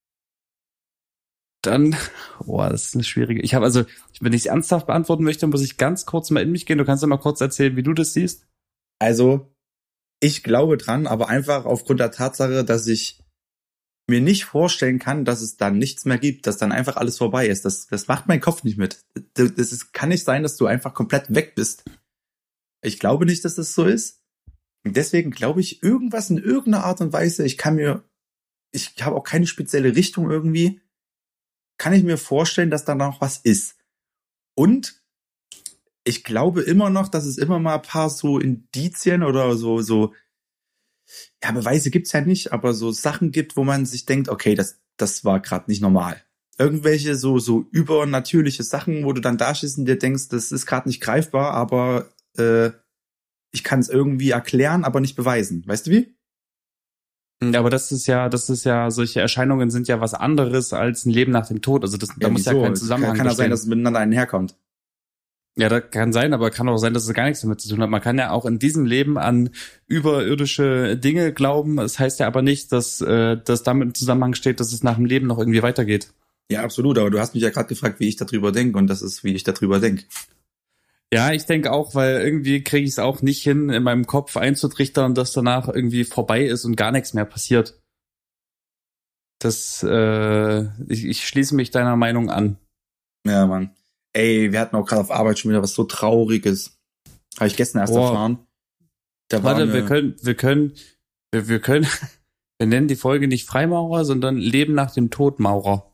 dann, boah, das ist eine schwierige. Ich habe also, wenn ich es ernsthaft beantworten möchte, muss ich ganz kurz mal in mich gehen. Du kannst ja mal kurz erzählen, wie du das siehst. Also, ich glaube dran, aber einfach aufgrund der Tatsache, dass ich mir nicht vorstellen kann, dass es dann nichts mehr gibt, dass dann einfach alles vorbei ist. Das, das macht mein Kopf nicht mit. Das ist, kann nicht sein, dass du einfach komplett weg bist. Ich glaube nicht, dass das so ist. Und deswegen glaube ich, irgendwas in irgendeiner Art und Weise, ich kann mir, ich habe auch keine spezielle Richtung irgendwie, kann ich mir vorstellen, dass da noch was ist. Und ich glaube immer noch, dass es immer mal ein paar so Indizien oder so, so, ja, Beweise gibt's ja nicht, aber so Sachen gibt, wo man sich denkt, okay, das, das war gerade nicht normal. Irgendwelche so, so übernatürliche Sachen, wo du dann da stehst und dir denkst, das ist gerade nicht greifbar, aber äh, ich kann es irgendwie erklären, aber nicht beweisen. Weißt du wie? Ja, aber das ist ja, das ist ja, solche Erscheinungen sind ja was anderes als ein Leben nach dem Tod. Also das, da muss ja wieso? kein Es Zusammenhang Kann ja sein, bestehen. dass es miteinander einherkommt. Ja, das kann sein, aber kann auch sein, dass es gar nichts damit zu tun hat. Man kann ja auch in diesem Leben an überirdische Dinge glauben. Das heißt ja aber nicht, dass äh, das damit im Zusammenhang steht, dass es nach dem Leben noch irgendwie weitergeht. Ja, absolut, aber du hast mich ja gerade gefragt, wie ich darüber denke und das ist, wie ich darüber denke. Ja, ich denke auch, weil irgendwie kriege ich es auch nicht hin, in meinem Kopf einzutrichtern, dass danach irgendwie vorbei ist und gar nichts mehr passiert. Das, äh, ich, ich schließe mich deiner Meinung an. Ja, Mann. Ey, wir hatten auch gerade auf Arbeit schon wieder was so Trauriges. Habe ich gestern erst Boah. erfahren. Da war Warte, eine, wir können, wir können, wir, wir können, wir nennen die Folge nicht Freimaurer, sondern Leben nach dem Tod Maurer.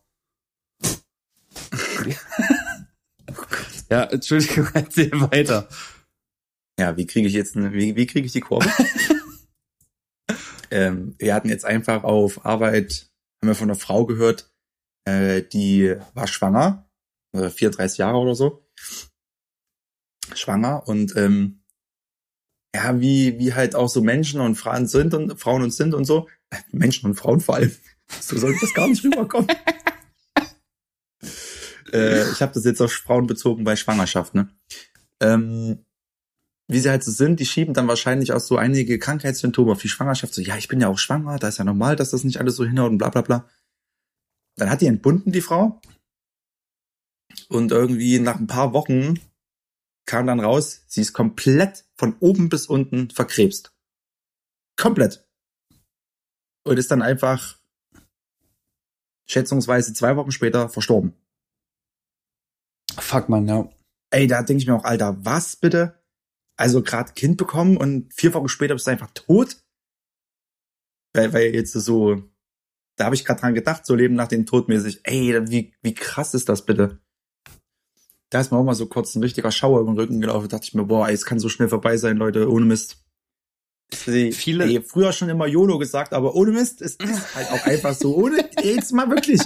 Ja, Entschuldigung, erzähl weiter. Ja, wie kriege ich jetzt eine, wie, wie kriege ich die Kurve? ähm, wir hatten jetzt einfach auf Arbeit, haben wir von einer Frau gehört, äh, die war schwanger, äh, vierunddreißig Jahre oder so, schwanger und ähm, ja, wie wie halt auch so Menschen und Frauen sind und Frauen und sind und so, Menschen und Frauen vor allem, so sollte das gar nicht rüberkommen. äh, ich habe das jetzt auf Frauen bezogen bei Schwangerschaft, ne? Ähm, wie sie halt so sind, die schieben dann wahrscheinlich auch so einige Krankheitssymptome auf die Schwangerschaft. So, ja, ich bin ja auch schwanger, da ist ja normal, dass das nicht alles so hinhaut und bla bla bla. Dann hat die entbunden, die Frau. Und irgendwie nach ein paar Wochen kam dann raus, sie ist komplett von oben bis unten verkrebst. Komplett. Und ist dann einfach schätzungsweise zwei Wochen später verstorben. Fuck, man, ja. Ey, da denke ich mir auch, Alter, was bitte? Also gerade Kind bekommen und vier Wochen später bist du einfach tot? Weil, weil jetzt so, da habe ich gerade dran gedacht, so Leben nach dem Tod mäßig. Ey, wie, wie krass ist das bitte? Da ist mir auch mal so kurz ein richtiger Schauer über den Rücken gelaufen. Da dachte ich mir, boah, ey, es kann so schnell vorbei sein, Leute, ohne Mist. Viele, ey, früher schon immer YOLO gesagt, aber ohne Mist, es ist halt auch einfach so, ohne, jetzt mal wirklich.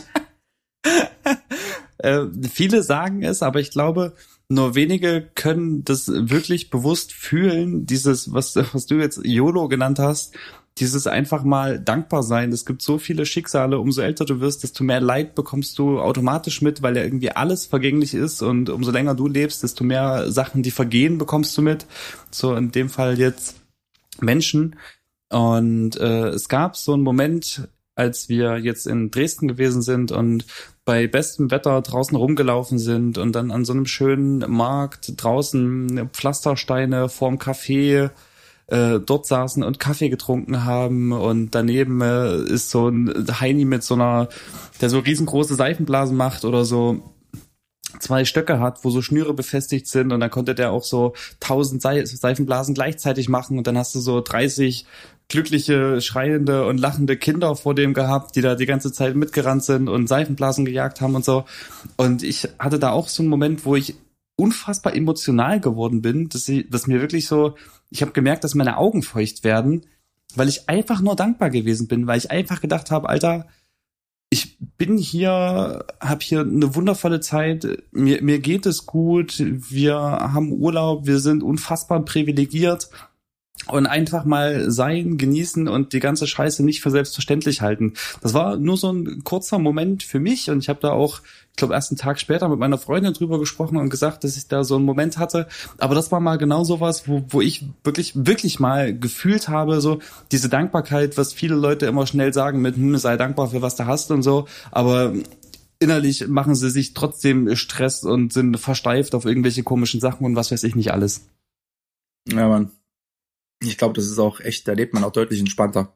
äh, viele sagen es, aber ich glaube, nur wenige können das wirklich bewusst fühlen, dieses, was, was du jetzt YOLO genannt hast, dieses einfach mal dankbar sein. Es gibt so viele Schicksale, umso älter du wirst, desto mehr Leid bekommst du automatisch mit, weil ja irgendwie alles vergänglich ist und umso länger du lebst, desto mehr Sachen, die vergehen, bekommst du mit. So in dem Fall jetzt Menschen. Und äh, es gab so einen Moment, als wir jetzt in Dresden gewesen sind und bei bestem Wetter draußen rumgelaufen sind und dann an so einem schönen Markt draußen Pflastersteine vorm Café äh, dort saßen und Kaffee getrunken haben und daneben äh, ist so ein Heini mit so einer, der so riesengroße Seifenblasen macht oder so zwei Stöcke hat, wo so Schnüre befestigt sind und dann konnte der auch so tausend Seifenblasen gleichzeitig machen und dann hast du so dreißig glückliche, schreiende und lachende Kinder vor dem gehabt, die da die ganze Zeit mitgerannt sind und Seifenblasen gejagt haben und so. Und ich hatte da auch so einen Moment, wo ich unfassbar emotional geworden bin, dass, ich, dass mir wirklich so, ich habe gemerkt, dass meine Augen feucht werden, weil ich einfach nur dankbar gewesen bin, weil ich einfach gedacht habe, Alter, ich bin hier, habe hier eine wundervolle Zeit, mir, mir geht es gut, wir haben Urlaub, wir sind unfassbar privilegiert und einfach mal sein, genießen und die ganze Scheiße nicht für selbstverständlich halten. Das war nur so ein kurzer Moment für mich und ich habe da auch, ich glaube, erst einen Tag später mit meiner Freundin drüber gesprochen und gesagt, dass ich da so einen Moment hatte. Aber das war mal genau sowas, wo, wo ich wirklich, wirklich mal gefühlt habe, so diese Dankbarkeit, was viele Leute immer schnell sagen mit, hm, sei dankbar für was du hast und so. Aber innerlich machen sie sich trotzdem Stress und sind versteift auf irgendwelche komischen Sachen und was weiß ich nicht alles. Ja, Mann. Ich glaube, das ist auch echt, da lebt man auch deutlich entspannter.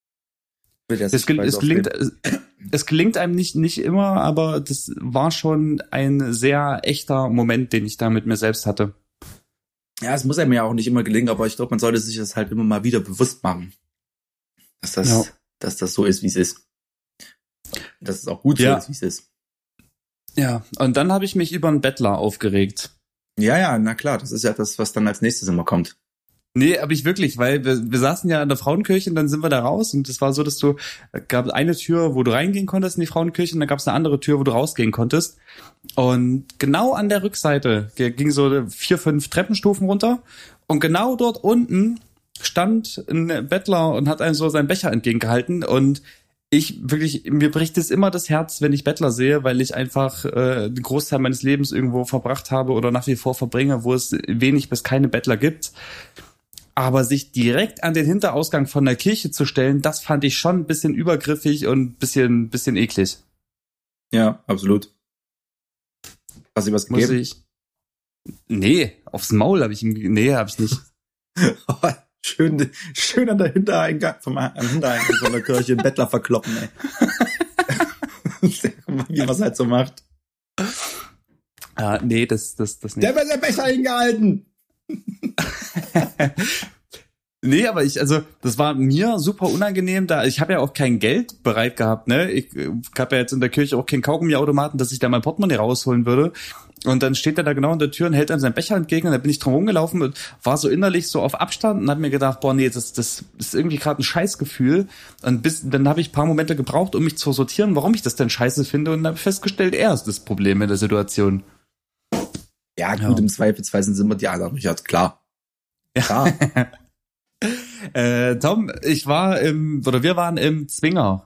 Es, gel- es, gelingt, es gelingt einem nicht, nicht immer, aber das war schon ein sehr echter Moment, den ich da mit mir selbst hatte. Ja, es muss einem ja auch nicht immer gelingen, aber ich glaube, man sollte sich das halt immer mal wieder bewusst machen. Dass das, ja. dass das so ist, wie es ist. Dass es auch gut so ja. ist, wie es ist. Ja, und dann habe ich mich über einen Bettler aufgeregt. Ja, ja, na klar, das ist ja das, was dann als nächstes immer kommt. Nee, aber ich wirklich, weil wir, wir saßen ja in der Frauenkirche und dann sind wir da raus und es war so, dass du, gab eine Tür, wo du reingehen konntest in die Frauenkirche und dann gab es eine andere Tür, wo du rausgehen konntest. Und genau an der Rückseite ging so vier, fünf Treppenstufen runter und genau dort unten stand ein Bettler und hat einem so seinen Becher entgegengehalten und ich wirklich, mir bricht es immer das Herz, wenn ich Bettler sehe, weil ich einfach äh, den Großteil meines Lebens irgendwo verbracht habe oder nach wie vor verbringe, wo es wenig bis keine Bettler gibt. Aber sich direkt an den Hinterausgang von der Kirche zu stellen, das fand ich schon ein bisschen übergriffig und ein bisschen, bisschen eklig. Ja, absolut. Hast du was gegeben? Muss ich? Nee, aufs Maul habe ich ihm, nee, habe ich nicht. schön, schön an der Hintereingang, vom am Hintereingang von der Kirche einen Bettler verkloppen, ey. Wie man es halt so macht. Ah, nee, das, das, das nicht. Der wird der Becher hingehalten! Nee, aber ich, also, das war mir super unangenehm, da ich habe ja auch kein Geld bereit gehabt, ne? Ich, ich habe ja jetzt in der Kirche auch keinen Kaugummiautomaten, dass ich da mein Portemonnaie rausholen würde. Und dann steht er da genau an der Tür und hält einem seinen Becher entgegen und da bin ich drum rumgelaufen und war so innerlich so auf Abstand und habe mir gedacht, boah, nee, das, das ist irgendwie gerade ein Scheißgefühl. Und bis, dann habe ich ein paar Momente gebraucht, um mich zu sortieren, warum ich das denn scheiße finde und habe festgestellt, er ist das Problem in der Situation. Ja, gut, ja. Im Zweifelsfall sind wir die anderen, ja, klar. Klar. äh, Tom, ich war im, oder wir waren im Zwinger.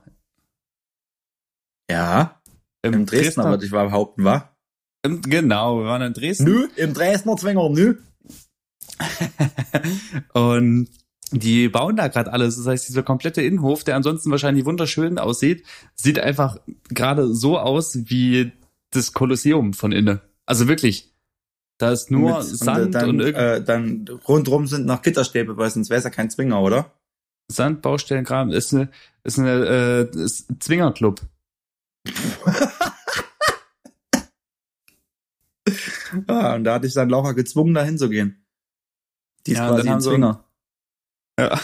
Ja, im, im Dresdner, würde ich mal behaupten, wa? Im, genau, wir waren in Dresden. Nö, im Dresdner Zwinger, nö. Und die bauen da gerade alles. Das heißt, dieser komplette Innenhof, der ansonsten wahrscheinlich wunderschön aussieht, sieht einfach gerade so aus wie das Kolosseum von innen. Also wirklich. Da ist nur Mit, Sand und, dann, und irgend äh, dann rundrum sind noch Gitterstäbe, weil sonst wäre es ja kein Zwinger, oder? Sand, Baustellenkram. Ist eine, ist eine äh, ist ein Zwingerclub. Ah, und da hatte ich dann Laura gezwungen, da hinzugehen. Die ist Ja, quasi dann ein haben sie- Zwinger. Ja.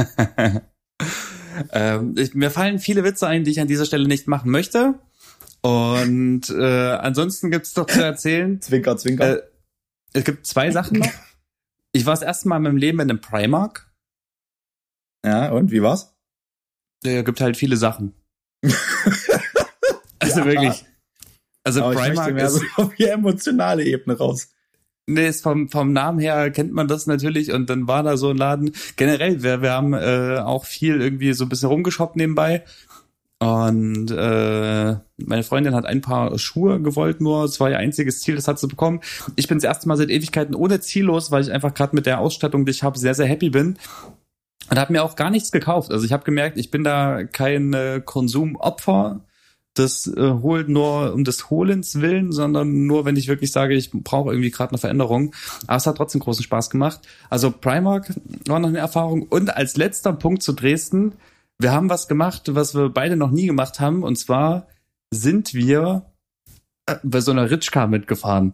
ähm, ich, mir fallen viele Witze ein, die ich an dieser Stelle nicht machen möchte. Und äh, ansonsten gibt's doch zu erzählen. Zwinker, Zwinker. Äh, es gibt zwei Sachen noch. Ich war das erste Mal in meinem Leben in einem Primark. Ja, und wie war's? Der gibt halt viele Sachen. Also Ja. wirklich. Also Aber ich möchte Primark mehr ist, so auf die emotionale Ebene raus. nee, ist vom, vom Namen her kennt man das natürlich und dann war da so ein Laden. Generell, wir, wir haben äh, auch viel irgendwie so ein bisschen rumgeshoppt nebenbei. Und äh, meine Freundin hat ein paar Schuhe gewollt, nur es war ihr einziges Ziel, das hat sie bekommen. Ich bin das erste Mal seit Ewigkeiten ohne Ziel los, weil ich einfach gerade mit der Ausstattung, die ich habe, sehr, sehr happy bin. Und habe mir auch gar nichts gekauft. Also ich habe gemerkt, ich bin da kein äh, Konsumopfer. Das äh, holt nur um des Holens willen, sondern nur, wenn ich wirklich sage, ich brauche irgendwie gerade eine Veränderung. Aber es hat trotzdem großen Spaß gemacht. Also Primark war noch eine Erfahrung. Und als letzter Punkt zu Dresden, wir haben was gemacht, was wir beide noch nie gemacht haben. Und zwar sind wir äh, bei so einer Ritschka mitgefahren.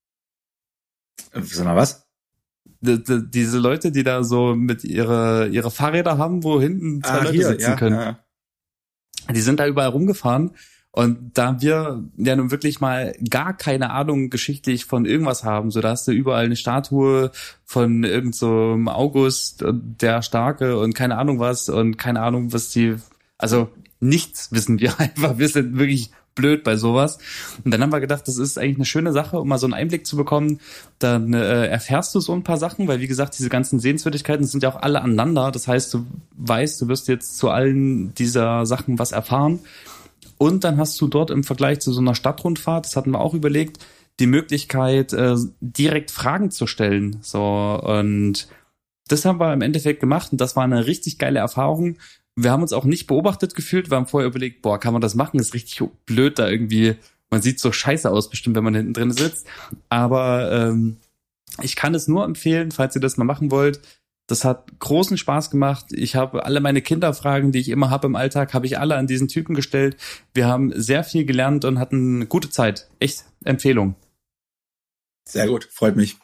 Sag mal was? D- d- diese Leute, die da so mit ihre ihre Fahrräder haben, wo hinten zwei Leute sitzen ja, können. Ja. Die sind da überall rumgefahren. Und da wir ja nun wirklich mal gar keine Ahnung geschichtlich von irgendwas haben, so da hast du überall eine Statue von irgend so einem August, der Starke und keine Ahnung was und keine Ahnung, was die, also nichts wissen wir einfach. Wir sind wirklich blöd bei sowas. Und dann haben wir gedacht, das ist eigentlich eine schöne Sache, um mal so einen Einblick zu bekommen. Dann äh, erfährst du so ein paar Sachen, weil wie gesagt, diese ganzen Sehenswürdigkeiten sind ja auch alle aneinander. Das heißt, du weißt, du wirst jetzt zu allen dieser Sachen was erfahren. Und dann hast du dort im Vergleich zu so einer Stadtrundfahrt, das hatten wir auch überlegt, die Möglichkeit, äh, direkt Fragen zu stellen. So, und das haben wir im Endeffekt gemacht und das war eine richtig geile Erfahrung. Wir haben uns auch nicht beobachtet gefühlt, wir haben vorher überlegt, boah, kann man das machen? Das ist richtig blöd da irgendwie, man sieht so scheiße aus bestimmt, wenn man hinten drin sitzt. Aber ähm, ich kann es nur empfehlen, falls ihr das mal machen wollt. Das hat großen Spaß gemacht. Ich habe alle meine Kinderfragen, die ich immer habe im Alltag, habe ich alle an diesen Typen gestellt. Wir haben sehr viel gelernt und hatten eine gute Zeit. Echt Empfehlung. Sehr gut, freut mich.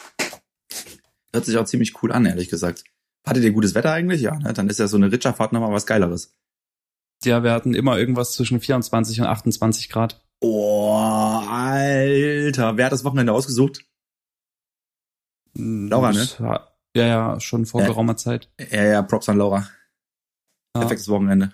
Hört sich auch ziemlich cool an, ehrlich gesagt. Hattet ihr gutes Wetter eigentlich? Ja, ne? Dann ist ja so eine Ritschafahrt nochmal was Geileres. Ja, wir hatten immer irgendwas zwischen vierundzwanzig und achtundzwanzig Grad. Oh, Alter. Wer hat das Wochenende ausgesucht? Laura, ne? Das war- Ja, ja, schon vor Äh. geraumer Zeit. Ja, ja, Props an Laura. Ja. Perfektes Wochenende.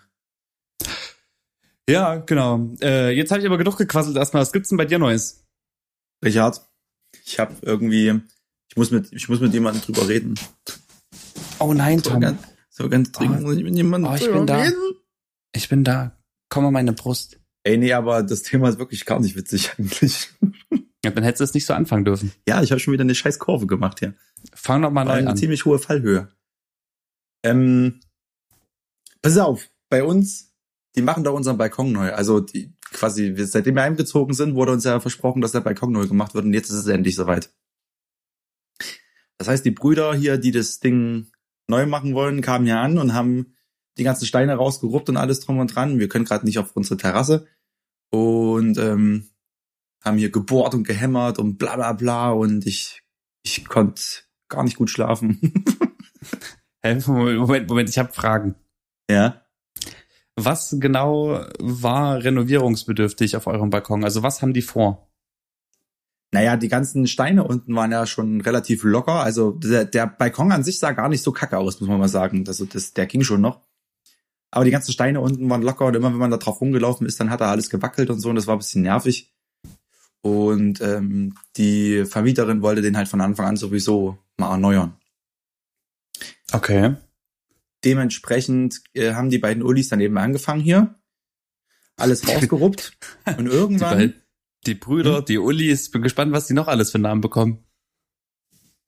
Ja, genau. Äh, jetzt habe ich aber genug gequasselt erstmal. Was gibt's denn bei dir Neues? Richard, ich habe irgendwie, ich muss mit, ich muss mit jemandem drüber reden. Oh nein, So Tom. ganz, so ganz dringend Oh. muss ich mit jemandem Oh, ich drüber bin da. reden. Ich bin da. Komm an meine Brust. Ey, nee, aber das Thema ist wirklich gar nicht witzig eigentlich. Ja, dann hättest du es nicht so anfangen dürfen. Ja, ich habe schon wieder eine scheiß Kurve gemacht hier. Fang doch mal War neu eine an. ziemlich hohe Fallhöhe. Ähm, pass auf, bei uns, die machen da unseren Balkon neu. Also die quasi, wir, seitdem wir eingezogen sind, wurde uns ja versprochen, dass der Balkon neu gemacht wird und jetzt ist es endlich soweit. Das heißt, die Brüder hier, die das Ding neu machen wollen, kamen hier an und haben die ganzen Steine rausgeruppt und alles drum und dran. Wir können gerade nicht auf unsere Terrasse und ähm, haben hier gebohrt und gehämmert und bla bla bla und ich ich konnte gar nicht gut schlafen. Hä, Moment, Moment, ich habe Fragen. Ja. Was genau war renovierungsbedürftig auf eurem Balkon? Also was haben die vor? Naja, die ganzen Steine unten waren ja schon relativ locker. Also der, der Balkon an sich sah gar nicht so kacke aus, muss man mal sagen. Also das, der ging schon noch. Aber die ganzen Steine unten waren locker und immer wenn man da drauf rumgelaufen ist, dann hat da alles gewackelt und so und das war ein bisschen nervig. Und ähm, die Vermieterin wollte den halt von Anfang an sowieso mal erneuern. Okay. Dementsprechend äh, haben die beiden Ullis dann eben angefangen hier. Alles rausgeruppt. Und Die, irgendwann... beiden- die Brüder, Hm? die Ullis, bin gespannt, was die noch alles für Namen bekommen.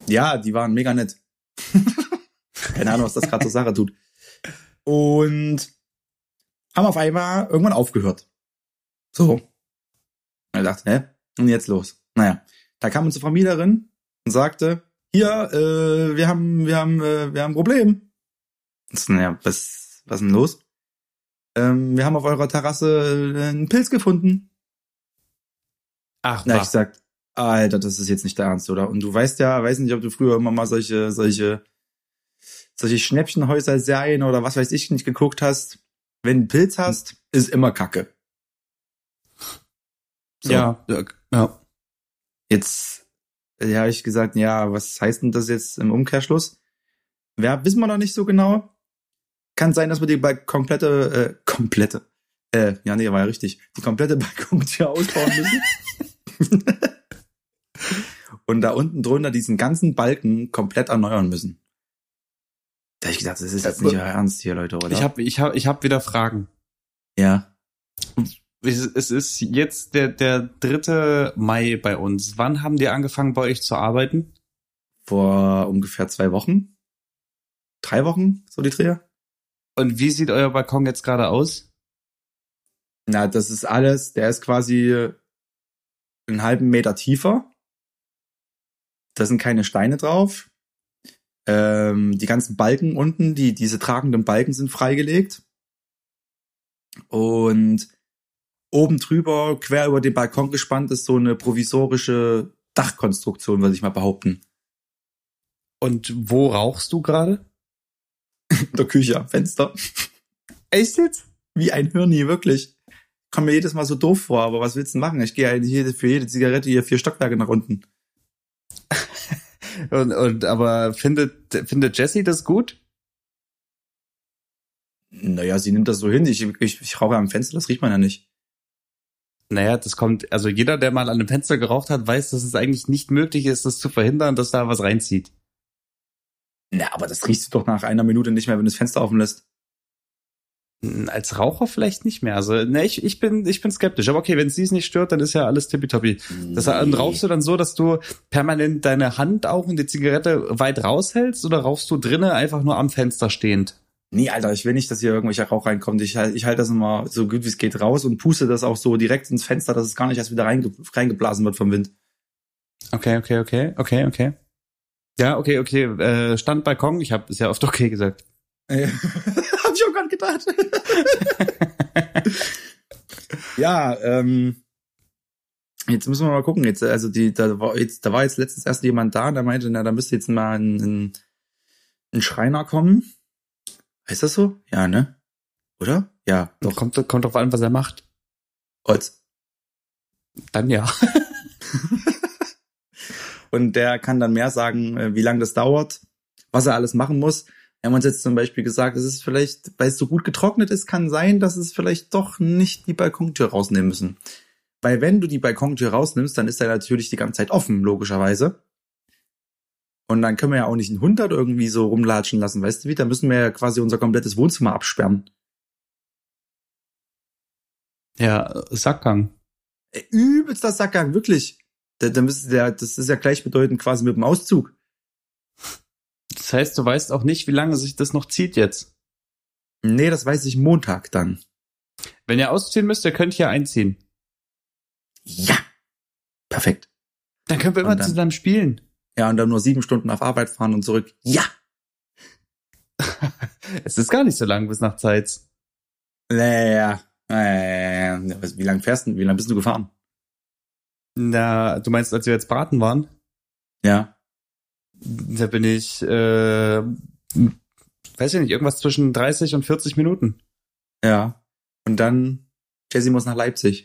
Ja, die waren mega nett. Keine Ahnung, was das gerade zur Sache tut. Und haben auf einmal irgendwann aufgehört. So. Und er dachte, hä? Und jetzt los. Naja, da kam unsere Vermieterin und sagte, hier, äh, wir haben, wir haben, äh, wir haben ein Problem. Und so, naja, was, was ist denn los? Ähm, wir haben auf eurer Terrasse äh, einen Pilz gefunden. Ach, Na, was? ich sag, Alter, das ist jetzt nicht der Ernst, oder? Und du weißt ja, weiß nicht, ob du früher immer mal solche, solche, solche Schnäppchenhäuser-Serien oder was weiß ich nicht geguckt hast. Wenn du einen Pilz hast, ist immer Kacke. So. Ja, ja. Jetzt ja, habe ich gesagt, ja, was heißt denn das jetzt im Umkehrschluss? Ja, wissen wir noch nicht so genau. Kann sein, dass wir die bei komplette, äh, komplette, äh, ja, nee, war ja richtig, die komplette Balkontür ausbauen müssen. Und da unten drunter diesen ganzen Balken komplett erneuern müssen. Da hab ich gedacht, das ist jetzt nicht euer Ernst hier, Leute, oder? Ich habe ich hab, ich hab wieder Fragen. Ja. Es es ist jetzt der, der dritte Mai bei uns. Wann haben die angefangen, bei euch zu arbeiten? Vor ungefähr zwei Wochen. Drei Wochen, so die Dreher. Und wie sieht euer Balkon jetzt gerade aus? Na, das ist alles, der ist quasi einen halben Meter tiefer. Da sind keine Steine drauf. Ähm, die ganzen Balken unten, die diese tragenden Balken sind freigelegt. Und oben drüber, quer über den Balkon gespannt, ist so eine provisorische Dachkonstruktion, würde ich mal behaupten. Und wo rauchst du gerade? In der Küche am Fenster. Echt jetzt? Wie ein Hirni, wirklich. Kommt mir jedes Mal so doof vor, aber was willst du machen? Ich gehe eigentlich jede, für jede Zigarette hier vier Stockwerke nach unten. und, und aber findet, findet Jessie das gut? Naja, sie nimmt das so hin. Ich, ich, ich rauche am Fenster, das riecht man ja nicht. Naja, das kommt, also jeder, der mal an einem Fenster geraucht hat, weiß, dass es eigentlich nicht möglich ist, das zu verhindern, dass da was reinzieht. Na, aber das riechst du doch nach einer Minute nicht mehr, wenn du das Fenster offen lässt. Als Raucher vielleicht nicht mehr. Also, ne, ich, ich bin, ich bin skeptisch. Aber okay, wenn es dies nicht stört, dann ist ja alles tippitoppi. Nee. Das heißt, rauchst du dann so, dass du permanent deine Hand auch und die Zigarette weit raushältst oder rauchst du drinnen einfach nur am Fenster stehend? Nee, Alter, ich will nicht, dass hier irgendwelcher Rauch reinkommt. Ich, ich halte das immer so gut wie es geht raus und puste das auch so direkt ins Fenster, dass es gar nicht erst wieder reinge, reingeblasen wird vom Wind. Okay, okay, okay, okay, okay. Ja, okay, okay. Äh, Standbalkon, ich habe es ja oft okay gesagt. Ja. Hab ich auch gerade gedacht. Ja, ähm, jetzt müssen wir mal gucken. Jetzt, also die, da war jetzt, da war jetzt letztens erst jemand da, der meinte, na, da müsste jetzt mal ein, ein, ein Schreiner kommen. Heißt das so? Ja, ne? Oder? Ja, doch. Kommt, kommt drauf an, was er macht. Holz. Dann ja. Und der kann dann mehr sagen, wie lange das dauert, was er alles machen muss. Wir haben uns jetzt zum Beispiel gesagt, es ist vielleicht, weil es so gut getrocknet ist, kann sein, dass es vielleicht doch nicht die Balkontür rausnehmen müssen. Weil wenn du die Balkontür rausnimmst, dann ist er natürlich die ganze Zeit offen, logischerweise. Und dann können wir ja auch nicht einen Hund dort irgendwie so rumlatschen lassen, weißt du wie? Da müssen wir ja quasi unser komplettes Wohnzimmer absperren. Ja, Sackgang. Übelster Sackgang, wirklich. Da, da müsste der, das ist ja gleichbedeutend quasi mit dem Auszug. Das heißt, du weißt auch nicht, wie lange sich das noch zieht jetzt. Nee, das weiß ich Montag dann. Wenn ihr ausziehen müsst, ihr könnt hier einziehen. Ja. Perfekt. Dann können wir immer dann, zusammen spielen. Ja, und dann nur sieben Stunden auf Arbeit fahren und zurück. Ja. Es ist gar nicht so lang bis nach Zeitz. Naja. Äh, wie lange fährst du? Wie lange bist du gefahren? Na, du meinst, als wir jetzt braten waren? Ja. Da bin ich, äh, weiß ich nicht, irgendwas zwischen dreißig und vierzig Minuten. Ja. Und dann, Jessie muss nach Leipzig.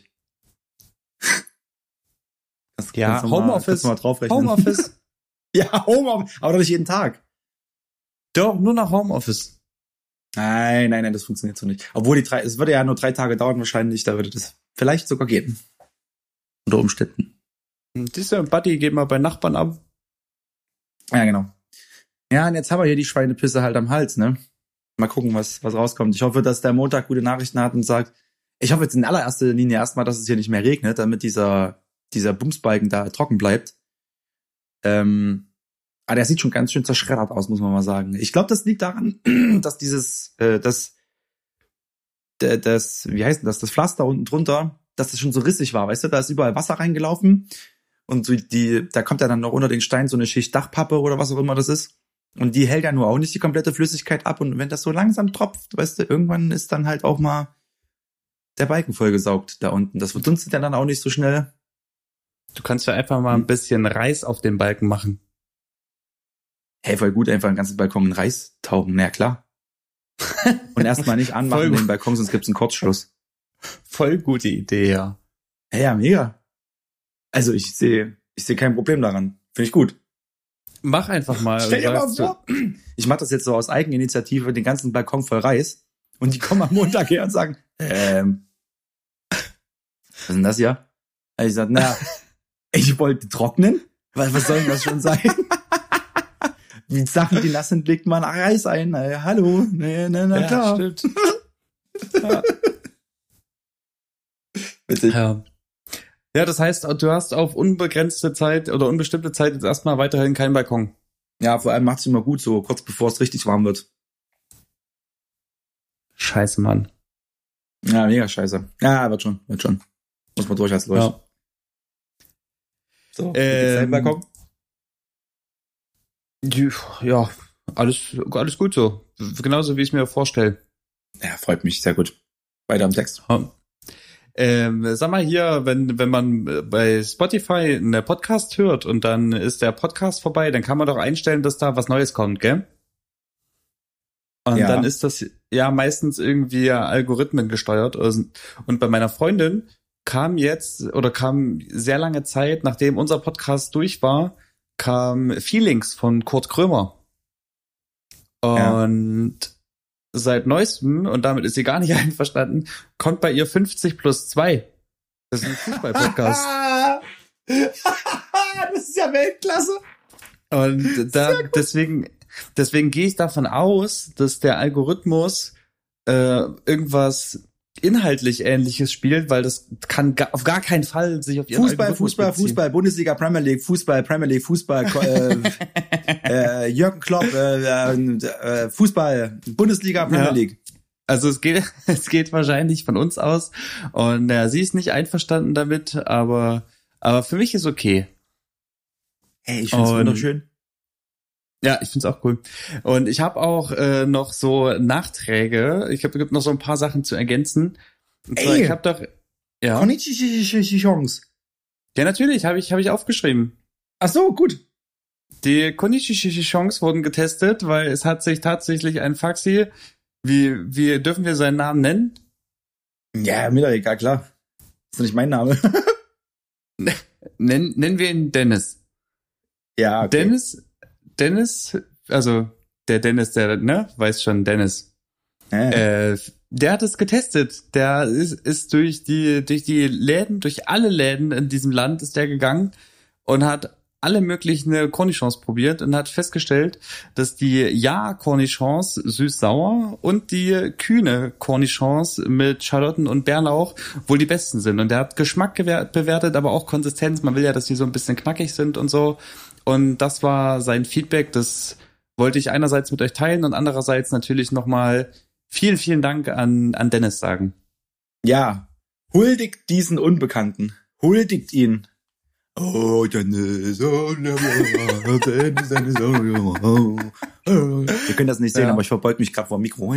Das ja, Homeoffice. Mal, mal Homeoffice. Ja, Homeoffice. Aber doch nicht jeden Tag. Doch, nur nach Homeoffice. Nein, nein, nein, das funktioniert so nicht. Obwohl die drei, es würde ja nur drei Tage dauern wahrscheinlich, da würde das vielleicht sogar gehen. Unter Umständen. Dieser Buddy geht mal bei Nachbarn ab. Ja, genau. Ja, und jetzt haben wir hier die Schweinepisse halt am Hals, ne? Mal gucken, was, was rauskommt. Ich hoffe, dass der Montag gute Nachrichten hat und sagt, ich hoffe jetzt in allererster Linie erstmal, dass es hier nicht mehr regnet, damit dieser, dieser Bumsbalken da trocken bleibt. Ähm, Ah, der sieht schon ganz schön zerschreddert aus, muss man mal sagen. Ich glaube, das liegt daran, dass dieses, äh, das, das, das, wie heißt denn das, das Pflaster unten drunter, dass das schon so rissig war, weißt du, da ist überall Wasser reingelaufen und so die, da kommt ja dann noch unter den Stein so eine Schicht Dachpappe oder was auch immer das ist und die hält ja nur auch nicht die komplette Flüssigkeit ab und wenn das so langsam tropft, weißt du, irgendwann ist dann halt auch mal der Balken vollgesaugt da unten. Das verdunstet ja dann auch nicht so schnell. Du kannst ja einfach mal ein bisschen Reis auf den Balken machen. Hey, voll gut, einfach einen ganzen Balkon in Reis tauchen, na ja, klar. Und erstmal nicht anmachen den Balkon, sonst gibt's einen Kurzschluss. Voll gute Idee, ja. Ja, ja, mega. Also ich sehe ich sehe kein Problem daran. Finde ich gut. Mach einfach mal. Stell dir mal vor, ich mache das jetzt so aus Eigeninitiative, den ganzen Balkon voll Reis und die kommen am Montag her und sagen, ähm, was ist denn das hier? Ich sag, na, ich wollte trocknen. Was, was soll denn das schon sein? Die Sachen, die nass sind, legt man Reis ein. Na, hallo, na, na, na klar. Ja, stimmt. Ja. Witzig. Ja. Ja, das heißt, du hast auf unbegrenzte Zeit oder unbestimmte Zeit jetzt erstmal weiterhin keinen Balkon. Ja, vor allem macht's immer gut so, kurz bevor es richtig warm wird. Scheiße, Mann. Ja, mega scheiße. Ja, wird schon, wird schon. Muss man durch als durch. Ja. So, ähm, Balkon? Die, ja, alles, alles gut so. Genauso wie ich es mir vorstelle. Ja, freut mich, sehr gut. Weiter am Text. Ja. Ähm, sag mal hier, wenn wenn man bei Spotify einen Podcast hört und dann ist der Podcast vorbei, dann kann man doch einstellen, dass da was Neues kommt, gell? Und Ja. dann ist das ja meistens irgendwie Algorithmen gesteuert. Und bei meiner Freundin kam jetzt oder kam sehr lange Zeit, nachdem unser Podcast durch war, kam Feelings von Kurt Krömer. Und ja. Seit neuestem, und damit ist sie gar nicht einverstanden, kommt bei ihr fünfzig plus zwei. Das ist ein Fußball-Podcast. Das ist ja Weltklasse. Und da, deswegen, deswegen gehe ich davon aus, dass der Algorithmus äh, irgendwas inhaltlich Ähnliches spielt, weil das kann ga, auf gar keinen Fall sich auf ihren Fußball, Algorithmus Fußball, beziehen. Fußball, Bundesliga, Premier League, Fußball, Premier League, Fußball, äh, äh, Jürgen Klopp, äh, äh, Fußball, Bundesliga, Premier Ja. League. Also es geht, es geht wahrscheinlich von uns aus und ja, sie ist nicht einverstanden damit, aber aber für mich ist okay. Ey, ich find's Und- wunderschön. Ja, ich find's auch cool. Und ich habe auch äh, noch so Nachträge. Ich habe gibt noch so ein paar Sachen zu ergänzen. Und zwar, Ey. ich habe doch ja, Chance. ja natürlich habe ich habe ich aufgeschrieben. Ach so, gut. Die Konnichichi-Chance wurden getestet, weil es hat sich tatsächlich ein Faxi, wie wie dürfen wir seinen Namen nennen? Ja, mir doch egal, klar. Ist doch nicht mein Name. Nennen nennen wir ihn Dennis. Ja, okay. Dennis Dennis, also der Dennis, der ne, weiß schon Dennis. Äh. Äh, der hat es getestet. Der ist, ist durch die durch die Läden, durch alle Läden in diesem Land ist der gegangen und hat alle möglichen Cornichons probiert und hat festgestellt, dass die Ja-Cornichons süß-sauer und die kühne Cornichons mit Schalotten und Bärlauch wohl die besten sind. Und der hat Geschmack gewer- bewertet, aber auch Konsistenz. Man will ja, dass die so ein bisschen knackig sind und so. Und das war sein Feedback. Das wollte ich einerseits mit euch teilen und andererseits natürlich nochmal vielen, vielen Dank an, an Dennis sagen. Ja, huldigt diesen Unbekannten. Huldigt ihn. Oh, Dennis, oh, Dennis, Dennis, oh, oh. Ihr könnt das nicht sehen, Ja. aber ich verbeug mich gerade vor dem Mikro.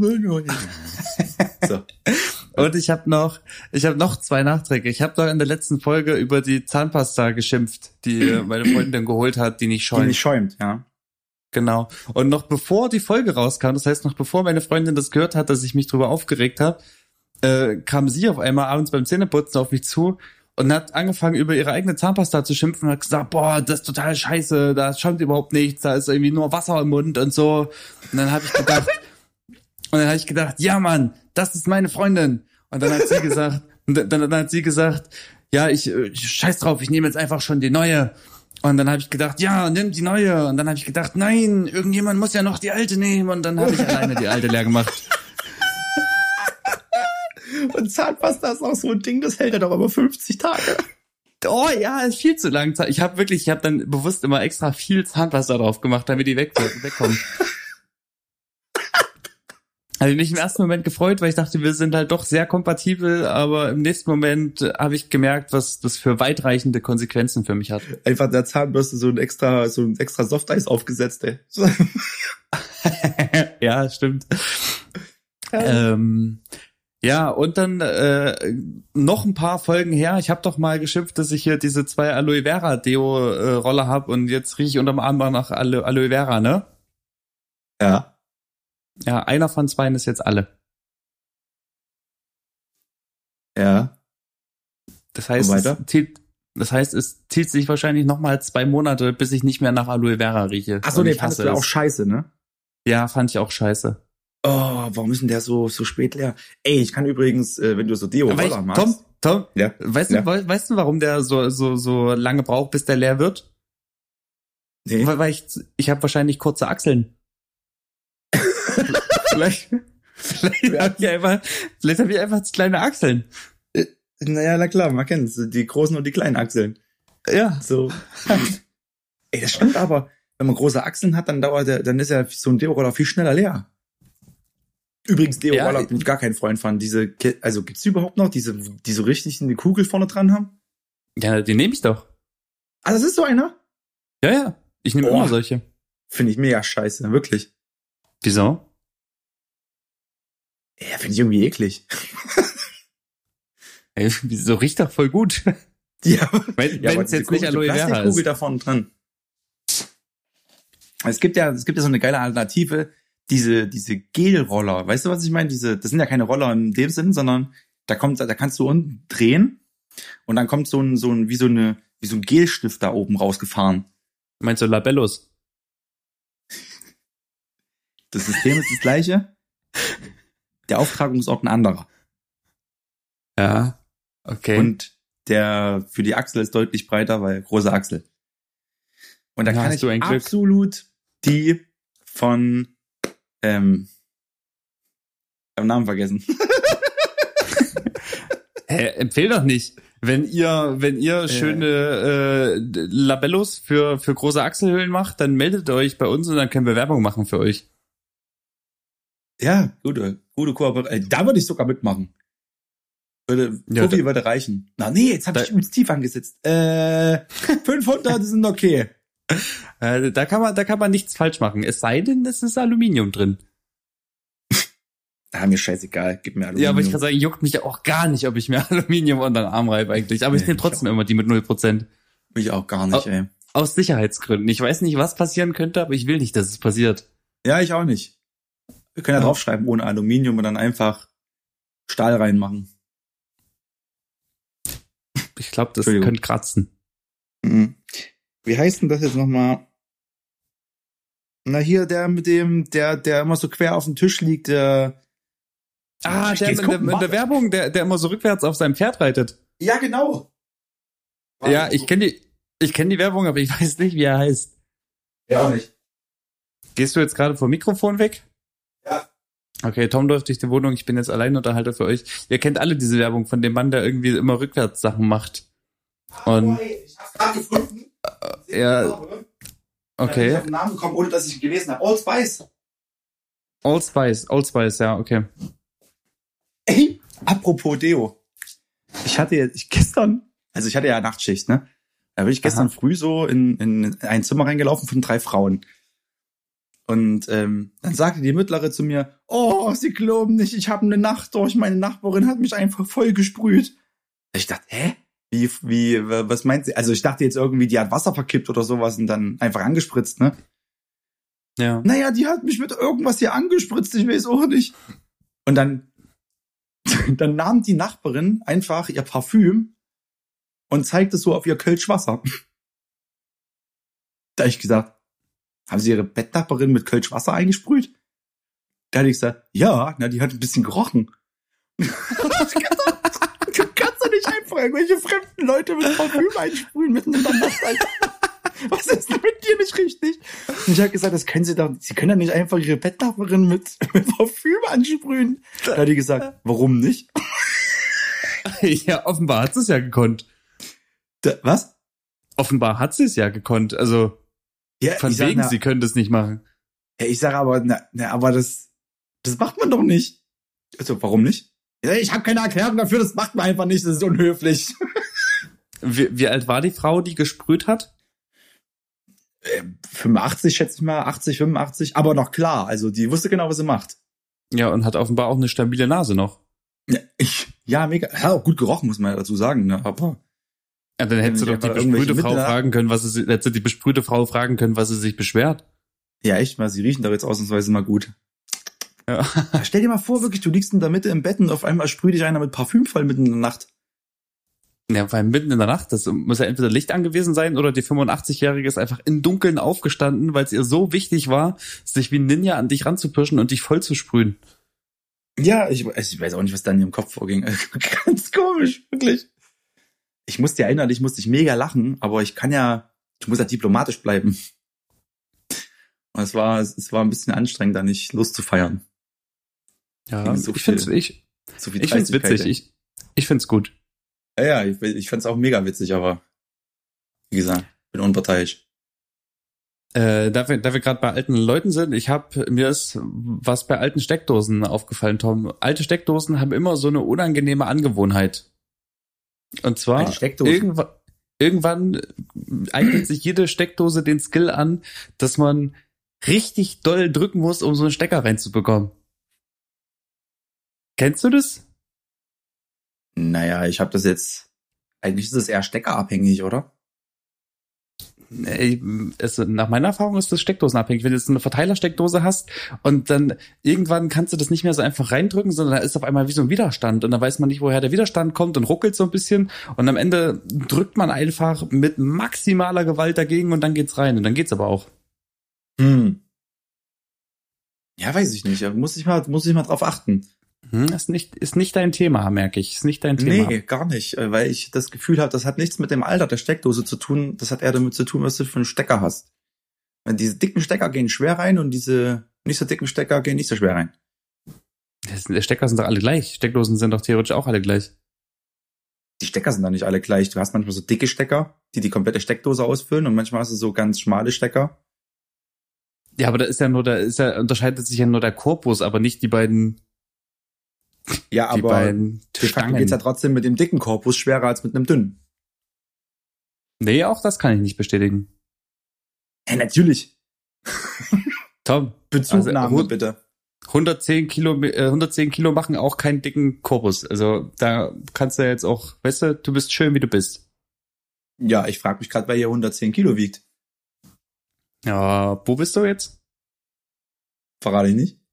So. Und ich habe noch, ich habe noch zwei Nachträge. Ich habe doch in der letzten Folge über die Zahnpasta geschimpft, die meine Freundin geholt hat, die nicht Die schäumt. nicht schäumt, ja. Genau. Und noch bevor die Folge rauskam, das heißt noch bevor meine Freundin das gehört hat, dass ich mich drüber aufgeregt habe, äh, kam sie auf einmal abends beim Zähneputzen auf mich zu und hat angefangen, über ihre eigene Zahnpasta zu schimpfen und hat gesagt, boah, das ist total scheiße, da schäumt überhaupt nichts, da ist irgendwie nur Wasser im Mund und so. Und dann habe ich gedacht, und dann habe ich gedacht, ja Mann, das ist meine Freundin. Und dann hat sie gesagt, und dann, dann hat sie gesagt, ja, ich, ich scheiß drauf, ich nehme jetzt einfach schon die neue. Und dann habe ich gedacht, ja, nimm die neue. Und dann habe ich gedacht, nein, irgendjemand muss ja noch die alte nehmen. Und dann habe ich alleine die alte leer gemacht. Und Zahnpasta ist auch so ein Ding, das hält ja doch über fünfzig Tage. Oh ja, ist viel zu lang. Ich habe wirklich, ich habe dann bewusst immer extra viel Zahnpasta drauf gemacht, damit die weg, wegkommt. Habe ich mich im ersten Moment gefreut, weil ich dachte, wir sind halt doch sehr kompatibel, aber im nächsten Moment habe ich gemerkt, was das für weitreichende Konsequenzen für mich hat. Einfach der Zahnbürste so ein extra, so ein extra Softeis aufgesetzt, ey. Ja, stimmt. Ja. Ähm, ja, und dann äh, noch ein paar Folgen her. Ich habe doch mal geschimpft, dass ich hier diese zwei Aloe Vera Deo äh, Roller habe und jetzt rieche ich unterm Arm nach Aloe, Aloe Vera, ne? Ja. Ja, einer von zwei ist jetzt alle. Ja. Das heißt, es zieht, das heißt, es zieht sich wahrscheinlich noch mal zwei Monate, bis ich nicht mehr nach Aloe Vera rieche. Ach so, den fandest du auch scheiße, ne? Ja, fand ich auch scheiße. Oh, warum ist denn der so so spät leer? Ey, ich kann übrigens, äh, wenn du so Deo-Roller machst. Tom, Tom, ja, weißt du, ja. we, weißt du, warum der so so so lange braucht, bis der leer wird? Nee. Weil, weil ich ich habe wahrscheinlich kurze Achseln. vielleicht vielleicht habe ich einfach vielleicht habe ich einfach kleine Achseln. Äh, naja, na klar, man kennt's, die großen und die kleinen Achseln. Ja. So. Ey, das stimmt aber. Wenn man große Achseln hat, dann dauert der, dann ist ja so ein Deo-Roller viel schneller leer. Übrigens, Deo-Roller ja, bin ich gar kein Freund von. Diese, also gibt's die überhaupt noch, diese, die so richtig eine Kugel vorne dran haben? Ja, die nehme ich doch. Ah, das ist so einer? Ja, ja. Ich nehme oh, immer solche. Finde ich mega scheiße, wirklich. Wieso? Ja, finde ich irgendwie eklig. Ey, so riecht doch voll gut. Ja, wenn ja, es jetzt nicht Aloe Vera ist. Kugel da vorne dran. Es gibt ja, es gibt ja so eine geile Alternative, diese, diese Gel-Roller. Weißt du, was ich meine? Diese, das sind ja keine Roller in dem Sinn, sondern da kommt, da kannst du unten drehen und dann kommt so ein, so ein, wie so eine, wie so ein Gelstift da oben rausgefahren. Meinst du Labellos? Das System ist das gleiche. Der Auftragungsort ein anderer. Ja, okay. Und der für die Achsel ist deutlich breiter, weil große Achsel. Und da ja, kann ich absolut die von ähm, ich hab den Namen vergessen. Hä, empfehl doch nicht. Wenn ihr, wenn ihr äh. schöne äh, Labellos für für große Achselhöhlen macht, dann meldet euch bei uns und dann können wir Werbung machen für euch. Ja, gute, gute Kooperation. Da würde ich sogar mitmachen. Würde, ja, so viel würde reichen. Na nee, jetzt habe ich übrigens tief angesetzt. Äh, fünfhundert sind okay. Äh, da kann man, da kann man nichts falsch machen. Es sei denn, es ist Aluminium drin. Ah, mir scheißegal, gib mir Aluminium. Ja, aber ich kann sagen, juckt mich ja auch gar nicht, ob ich mir Aluminium unter den Arm reibe eigentlich. Aber ich nehme trotzdem immer die mit null Prozent. Mich auch gar nicht, ey. Aus Sicherheitsgründen. Ich weiß nicht, was passieren könnte, aber ich will nicht, dass es passiert. Ja, ich auch nicht. Wir können ja, ja. draufschreiben, ohne Aluminium und dann einfach Stahl reinmachen. Ich glaube, das könnte kratzen. Mhm. Wie heißt denn das jetzt nochmal? Na, hier, der mit dem, der, der immer so quer auf dem Tisch liegt, der... Ah, der mit der, mit der Werbung, der, der immer so rückwärts auf seinem Pferd reitet. Ja, genau. Warte, ja, ich kenne die, ich kenne die Werbung, aber ich weiß nicht, wie er heißt. Ja, auch nicht. Gehst du jetzt gerade vom Mikrofon weg? Ja. Okay, Tom läuft durch die Wohnung, ich bin jetzt Alleinunterhalter für euch. Ihr kennt alle diese Werbung von dem Mann, der irgendwie immer rückwärts Sachen macht. Und ich hab's gerade gefunden. Äh, ja. Okay. Ich hab einen Namen bekommen, ohne dass ich ihn gelesen habe. Old Spice. Old Spice, Old Spice, ja, okay. Ey, apropos Deo. Ich hatte jetzt, ich gestern, also ich hatte ja Nachtschicht, ne? Da bin ich gestern Aha. früh so in, in ein Zimmer reingelaufen von drei Frauen. Und ähm, dann sagte die Mittlere zu mir, oh, Sie glauben nicht, ich habe eine Nacht durch, meine Nachbarin hat mich einfach voll gesprüht. Ich dachte, hä? Wie, wie, was meint sie? Also ich dachte jetzt irgendwie, die hat Wasser verkippt oder sowas und dann einfach angespritzt, ne? Ja. Naja, die hat mich mit irgendwas hier angespritzt, ich weiß auch nicht. Und dann, dann nahm die Nachbarin einfach ihr Parfüm und zeigte so auf ihr Kölschwasser. Da hab ich gesagt, haben Sie Ihre Bettnachbarin mit Kölschwasser eingesprüht? Da hatte ich gesagt, ja, na, die hat ein bisschen gerochen. Du kannst doch nicht einfach irgendwelche fremden Leute mit Parfüm einsprühen mitten in der Nacht, Alter. Was ist denn mit dir nicht richtig? Und ich habe gesagt, das können Sie doch, Sie können doch nicht einfach Ihre Bettnachbarin mit, mit Parfüm ansprühen. Da hat die gesagt, warum nicht? Ja, offenbar hat sie es ja gekonnt. Da, was? Offenbar hat sie es ja gekonnt. Also Ja, von ich sag, wegen, na, sie können das nicht machen. ja, ich sage aber, na, na, aber das, das macht man doch nicht. Also, warum nicht? Ja, ich habe keine Erklärung dafür, das macht man einfach nicht, das ist unhöflich. Wie, wie alt war die Frau, die gesprüht hat? Äh, fünfundachtzig, schätze ich mal, achtzig, fünfundachtzig, aber noch klar, also die wusste genau, was sie macht. Ja, und hat offenbar auch eine stabile Nase noch. Ja, ich, ja mega, ja, auch gut gerochen, muss man ja dazu sagen, ne, aber... Ja, dann hättest du doch die besprühte Frau fragen können, was sie, hättest du die besprühte Frau fragen können, was sie sich beschwert. Ja, echt mal, sie riechen doch jetzt ausnahmsweise mal gut. Ja. Ja, stell dir mal vor, wirklich, du liegst in der Mitte im Bett und auf einmal sprüht dich einer mit Parfüm voll mitten in der Nacht. Ja, weil mitten in der Nacht, das muss ja entweder Licht angewiesen sein oder die fünfundachtzig-Jährige ist einfach im Dunkeln aufgestanden, weil es ihr so wichtig war, sich wie ein Ninja an dich ranzupirschen und dich voll zu sprühen. Ja, ich, ich weiß auch nicht, was da in ihrem Kopf vorging. Ganz komisch, wirklich. Ich musste ja erinnern, ich musste ich mega lachen, aber ich kann ja, ich muss ja diplomatisch bleiben. Und es war, es war ein bisschen anstrengend, da nicht Lust zu feiern. Ja, so ich find's, ich, so viel ich find's witzig, ich, ich find's gut. Ja, ja, ich, ich fand's auch mega witzig, aber wie gesagt, bin unparteiisch. Äh, da wir, da wir gerade bei alten Leuten sind, ich habe mir ist was bei alten Steckdosen aufgefallen, Tom. Alte Steckdosen haben immer so eine unangenehme Angewohnheit. Und zwar irgendwann, irgendwann eignet sich jede Steckdose den Skill an, dass man richtig doll drücken muss, um so einen Stecker reinzubekommen. Kennst du das? Naja, ich habe das jetzt, eigentlich ist es eher steckerabhängig, oder? Es, nach meiner Erfahrung ist das steckdosenabhängig. Wenn du jetzt eine Verteilersteckdose hast und dann irgendwann kannst du das nicht mehr so einfach reindrücken, sondern da ist auf einmal wie so ein Widerstand und dann weiß man nicht, woher der Widerstand kommt und ruckelt so ein bisschen und am Ende drückt man einfach mit maximaler Gewalt dagegen und dann geht's rein und dann geht's aber auch. Hm. Ja, weiß ich nicht. Muss ich mal, muss ich mal drauf achten. Hm, ist nicht, ist nicht dein Thema, merke ich. Ist nicht dein Thema. Nee, gar nicht, weil ich das Gefühl habe, das hat nichts mit dem Alter der Steckdose zu tun. Das hat eher damit zu tun, was du für einen Stecker hast. Wenn diese dicken Stecker gehen schwer rein und diese nicht so dicken Stecker gehen nicht so schwer rein. Die Stecker sind doch alle gleich. Steckdosen sind doch theoretisch auch alle gleich. Die Stecker sind doch nicht alle gleich. Du hast manchmal so dicke Stecker, die die komplette Steckdose ausfüllen und manchmal hast du so ganz schmale Stecker. Ja, aber da ist ja nur, da ist ja, unterscheidet sich ja nur der Korpus, aber nicht die beiden. Ja, die aber beiden de facto geht's ja trotzdem mit dem dicken Korpus schwerer als mit einem dünnen. Nee, auch das kann ich nicht bestätigen. Ja, natürlich. Tom, Bezugnahme also, bitte. hundertzehn Kilo, äh, hundertzehn Kilo machen auch keinen dicken Korpus. Also da kannst du jetzt auch, weißt du, du bist schön, wie du bist. Ja, ich frage mich gerade, wer hier hundertzehn Kilo wiegt. Ja, wo bist du jetzt? Verrate ich nicht.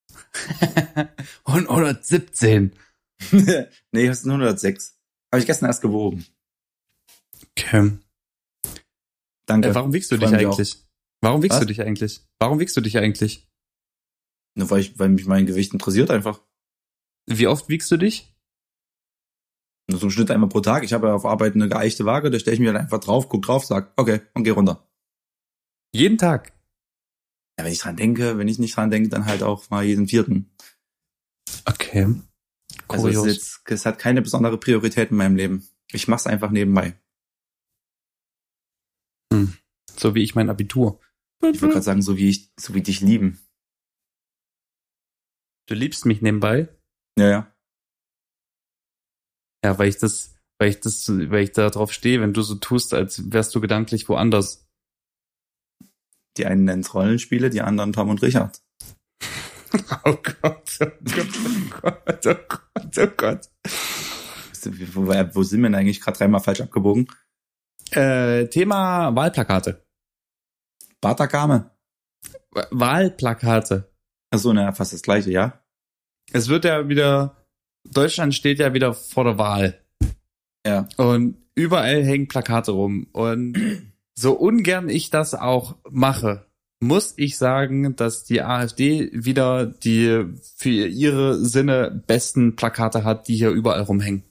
hundertsiebzehn. Nee, das sind hundertsechs. Habe ich gestern erst gewogen. Okay. Danke. Äh, warum wiegst du dich eigentlich? Warum wiegst du dich eigentlich? Warum wiegst du dich eigentlich? Nur weil, ich, weil mich mein Gewicht interessiert einfach. Wie oft wiegst du dich? Nur so im Schnitt einmal pro Tag. Ich habe ja auf Arbeit eine geeichte Waage, da stelle ich mich halt einfach drauf, guck drauf, sag, okay, und geh runter. Jeden Tag? Ja, wenn ich dran denke, wenn ich nicht dran denke, dann halt auch mal jeden vierten. Okay. Also es, ist jetzt, es hat keine besondere Priorität in meinem Leben. Ich mach's einfach nebenbei. Hm. So wie ich mein Abitur. Ich wollte gerade sagen, so wie ich, so wie dich lieben. Du liebst mich nebenbei? Ja, ja. Ja, weil ich das, weil ich das, weil ich da drauf stehe, wenn du so tust, als wärst du gedanklich woanders. Die einen nennt's Rollenspiele, die anderen Tom und Richard. Oh Gott, oh Gott, oh Gott, oh Gott, oh Gott. Wo, wo sind wir denn eigentlich gerade dreimal falsch abgebogen? Äh, Thema Wahlplakate. Bartakame. Wahlplakate. Achso, na, fast das gleiche, ja? Es wird ja wieder, Deutschland steht ja wieder vor der Wahl. Ja. Und überall hängen Plakate rum. Und so ungern ich das auch mache, muss ich sagen, dass die AfD wieder die für ihre Sinne besten Plakate hat, die hier überall rumhängen.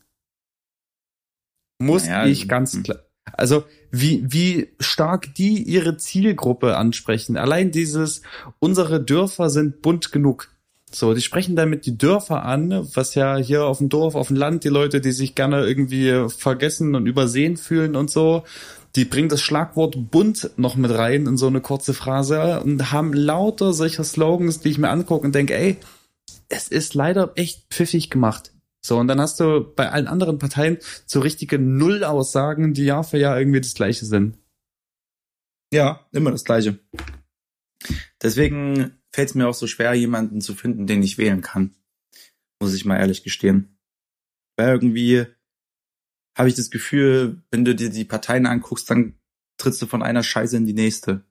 Muss naja, ich ganz klar. Also wie wie stark die ihre Zielgruppe ansprechen. Allein dieses, unsere Dörfer sind bunt genug. So, die sprechen damit die Dörfer an, was ja hier auf dem Dorf, auf dem Land, die Leute, die sich gerne irgendwie vergessen und übersehen fühlen und so, die bringen das Schlagwort bunt noch mit rein in so eine kurze Phrase und haben lauter solcher Slogans, die ich mir angucke und denke, ey, es ist leider echt pfiffig gemacht. So, und dann hast du bei allen anderen Parteien so richtige Nullaussagen, die Jahr für Jahr irgendwie das Gleiche sind. Ja, immer das Gleiche. Deswegen fällt es mir auch so schwer, jemanden zu finden, den ich wählen kann. Muss ich mal ehrlich gestehen. Weil irgendwie habe ich das Gefühl, wenn du dir die Parteien anguckst, dann trittst du von einer Scheiße in die nächste.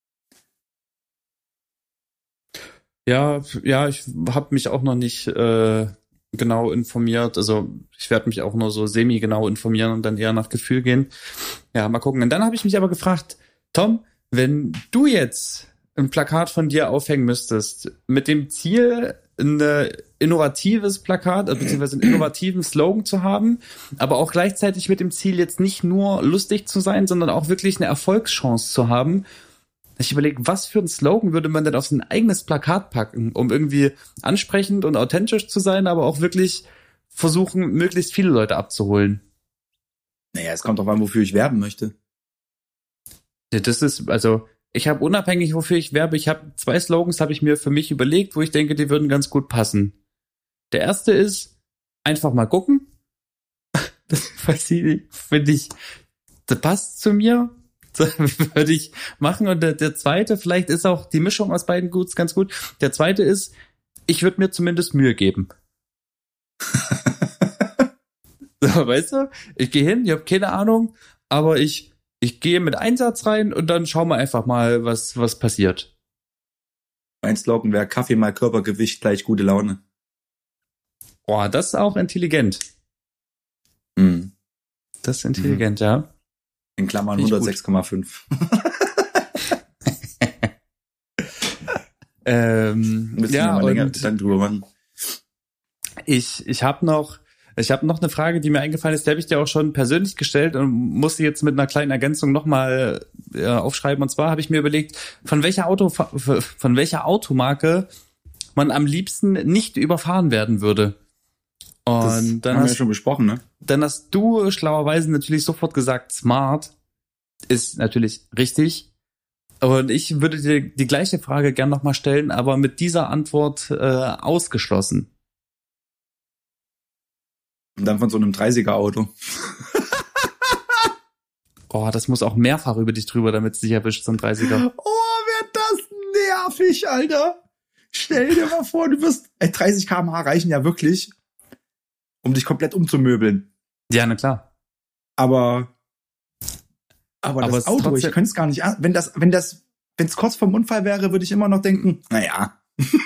Ja, ja, ich habe mich auch noch nicht äh, genau informiert. Also ich werde mich auch nur so semi-genau informieren und dann eher nach Gefühl gehen. Ja, mal gucken. Und dann habe ich mich aber gefragt, Tom, wenn du jetzt ein Plakat von dir aufhängen müsstest, mit dem Ziel, ein innovatives Plakat, also beziehungsweise einen innovativen Slogan zu haben, aber auch gleichzeitig mit dem Ziel, jetzt nicht nur lustig zu sein, sondern auch wirklich eine Erfolgschance zu haben. Ich überlege, was für ein Slogan würde man denn auf sein eigenes Plakat packen, um irgendwie ansprechend und authentisch zu sein, aber auch wirklich versuchen, möglichst viele Leute abzuholen. Naja, es kommt drauf an, wofür ich werben möchte. Ja, das ist, also ich habe unabhängig, wofür ich werbe, ich habe zwei Slogans, habe ich mir für mich überlegt, wo ich denke, die würden ganz gut passen. Der erste ist, einfach mal gucken. Das weiß ich nicht, finde ich, das passt zu mir. Das würde ich machen. Und der, der zweite, vielleicht ist auch die Mischung aus beiden gut, ganz gut. Der zweite ist, ich würde mir zumindest Mühe geben. So, weißt du, ich gehe hin, ich habe keine Ahnung, aber ich Ich gehe mit Einsatz rein und dann schauen wir einfach mal, was was passiert. Mein Slogan wäre Kaffee mal Körpergewicht gleich gute Laune. Oh, das ist auch intelligent. Mhm. Das ist intelligent, mhm. Ja. In Klammern hundertsechs Komma fünf. ähm, Müssen ja, wir mal länger und dann drüber machen. Ich, ich habe noch Ich habe noch eine Frage, die mir eingefallen ist, die habe ich dir auch schon persönlich gestellt und musste jetzt mit einer kleinen Ergänzung nochmal äh, aufschreiben. Und zwar habe ich mir überlegt, von welcher Auto, von welcher Automarke man am liebsten nicht überfahren werden würde. Und das dann haben hast, wir ja schon besprochen, ne? Dann hast du schlauerweise natürlich sofort gesagt, smart ist natürlich richtig. Und ich würde dir die gleiche Frage gern nochmal stellen, aber mit dieser Antwort äh, ausgeschlossen. Und dann von so einem dreißiger Auto. Oh, das muss auch mehrfach über dich drüber, damit es dich erwischt, so ein dreißiger. Oh, wird das nervig, Alter. Stell dir mal vor, du wirst... Ey, dreißig Kilometer pro Stunde reichen ja wirklich, um dich komplett umzumöbeln. Ja, na klar. Aber... Aber, aber das Auto, ich könnte es gar nicht... Wenn das, wenn das, wenn es kurz vorm Unfall wäre, würde ich immer noch denken, naja.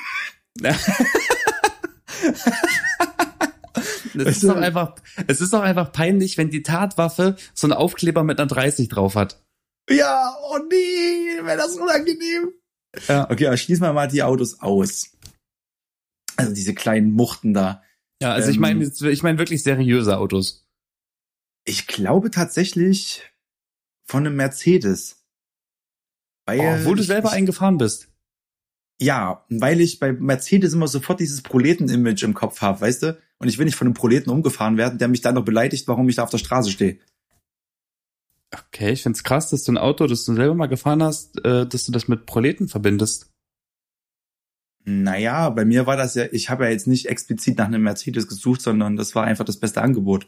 Es ist doch einfach, es ist doch einfach peinlich, wenn die Tatwaffe so einen Aufkleber mit einer dreißig drauf hat. Ja, oh nee, wäre das unangenehm. Ja. Okay, aber schließen wir mal die Autos aus. Also diese kleinen Muchten da. Ja, also ähm, ich meine, ich meine wirklich seriöse Autos. Ich glaube tatsächlich von einem Mercedes. Weil oh, wo du selber ich, eingefahren bist. Ja, weil ich bei Mercedes immer sofort dieses Proleten-Image im Kopf habe, weißt du? Und ich will nicht von einem Proleten umgefahren werden, der mich dann noch beleidigt, warum ich da auf der Straße stehe. Okay, ich find's krass, dass du ein Auto, das du selber mal gefahren hast, äh, dass du das mit Proleten verbindest. Naja, bei mir war das ja, ich habe ja jetzt nicht explizit nach einem Mercedes gesucht, sondern das war einfach das beste Angebot.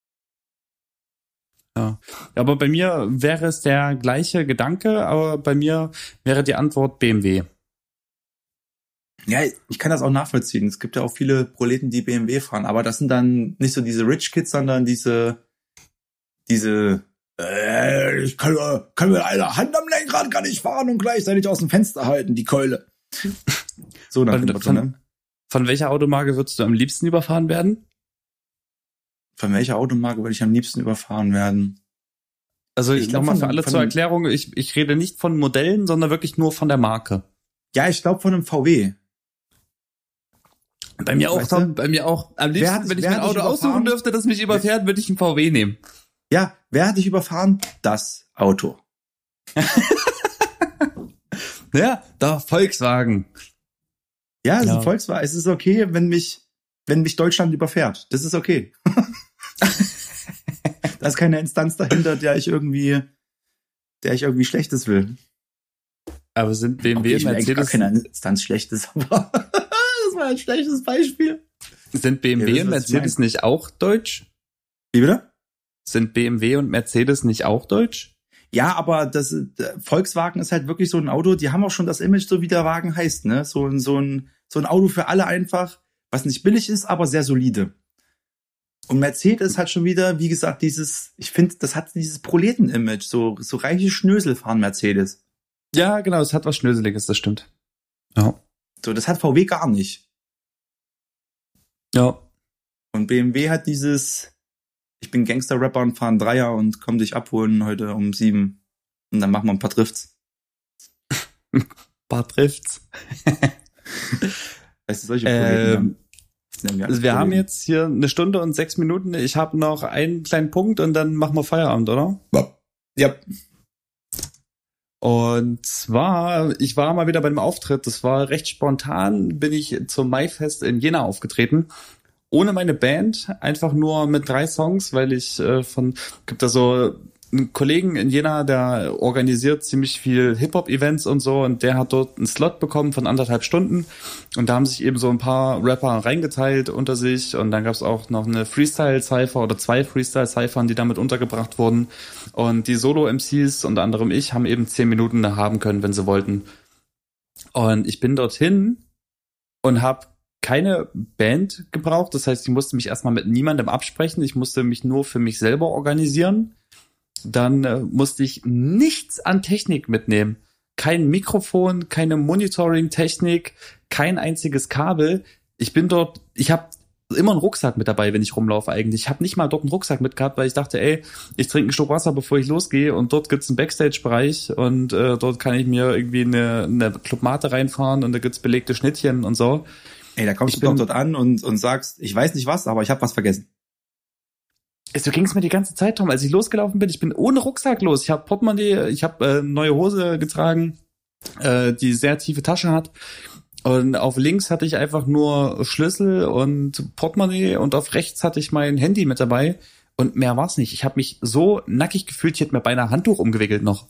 Ja, aber bei mir wäre es der gleiche Gedanke, aber bei mir wäre die Antwort B M W. Ja, ich kann das auch nachvollziehen. Es gibt ja auch viele Proleten, die B M W fahren, aber das sind dann nicht so diese Rich Kids, sondern diese, diese, äh, ich kann, kann mit einer Hand am Lenkrad kann ich fahren und gleichzeitig aus dem Fenster halten, die Keule. So nach dem Motto, von, ne? Von welcher Automarke würdest du am liebsten überfahren werden? Von welcher Automarke würde ich am liebsten überfahren werden? Also ich nochmal für alle zur Erklärung, ich, ich rede nicht von Modellen, sondern wirklich nur von der Marke. Ja, ich glaube von einem V W. Bei mir auch, Tom, bei mir auch. Am liebsten, hat, wenn ich mein Auto aussuchen dürfte, das mich überfährt, würde ich einen V W nehmen. Ja, wer hat dich überfahren? Das Auto. Ja, der Volkswagen. Ja, es ist Ja. ein Volkswagen. Es ist okay, wenn mich, wenn mich Deutschland überfährt. Das ist okay. Da ist keine Instanz dahinter, der ich irgendwie, der ich irgendwie Schlechtes will. Aber sind B M W Okay, und ich will eigentlich gar Mercedes, keine Instanz Schlechtes, aber das war ein schlechtes Beispiel. sind B M W Ihr wisst, und was ich Mercedes nicht auch deutsch? Wie bitte? Sind B M W und Mercedes nicht auch deutsch? Ja, aber das äh, Volkswagen ist halt wirklich so ein Auto, die haben auch schon das Image, so wie der Wagen heißt, ne? So ein, so ein, so ein Auto für alle einfach, was nicht billig ist, aber sehr solide. Und Mercedes hat schon wieder, wie gesagt, dieses, ich finde, das hat dieses Proleten-Image, so, so reiche Schnösel fahren Mercedes. Ja, genau, es hat was Schnöseliges, das stimmt. Ja. So, das hat V W gar nicht. Ja. Und B M W hat dieses, ich bin Gangster-Rapper und fahre einen Dreier und komm dich abholen heute um sieben. Und dann machen wir ein paar Drifts. Paar trifft's. Weißt du, solche Ähm, Proleten. Also wir haben jetzt hier eine Stunde und sechs Minuten. Ich habe noch einen kleinen Punkt und dann machen wir Feierabend, oder? Ja. Und zwar, ich war mal wieder bei einem Auftritt. Das war recht spontan, bin ich zum Maifest in Jena aufgetreten. Ohne meine Band, einfach nur mit drei Songs, weil ich äh, von, gibt da so einen Kollegen in Jena, der organisiert ziemlich viel Hip-Hop-Events und so, und der hat dort einen Slot bekommen von anderthalb Stunden, und da haben sich eben so ein paar Rapper reingeteilt unter sich, und dann gab es auch noch eine Freestyle-Cypher oder zwei Freestyle-Cyphern, die damit untergebracht wurden, und die Solo-M Cs, unter anderem ich, haben eben zehn Minuten haben können, wenn sie wollten. Und ich bin dorthin und habe keine Band gebraucht, das heißt, ich musste mich erstmal mit niemandem absprechen, ich musste mich nur für mich selber organisieren. Dann äh, musste ich nichts an Technik mitnehmen. Kein Mikrofon, keine Monitoring-Technik, kein einziges Kabel. Ich bin dort, ich habe immer einen Rucksack mit dabei, wenn ich rumlaufe eigentlich. Ich habe nicht mal dort einen Rucksack mitgehabt, weil ich dachte, ey, ich trinke einen Schluck Wasser, bevor ich losgehe, und dort gibt's einen Backstage-Bereich und äh, dort kann ich mir irgendwie eine, eine Clubmate reinfahren und da gibt's belegte Schnittchen und so. Ey, da kommst Ich du doch bin- dort an und, und sagst, ich weiß nicht was, aber ich habe was vergessen. So ging es mir die ganze Zeit, Tom. Als ich losgelaufen bin, ich bin ohne Rucksack los. Ich habe Portemonnaie, ich habe äh, neue Hose getragen, äh, die sehr tiefe Tasche hat. Und auf links hatte ich einfach nur Schlüssel und Portemonnaie, und auf rechts hatte ich mein Handy mit dabei. Und mehr war's nicht. Ich habe mich so nackig gefühlt, ich hätte mir beinahe ein Handtuch umgewickelt noch.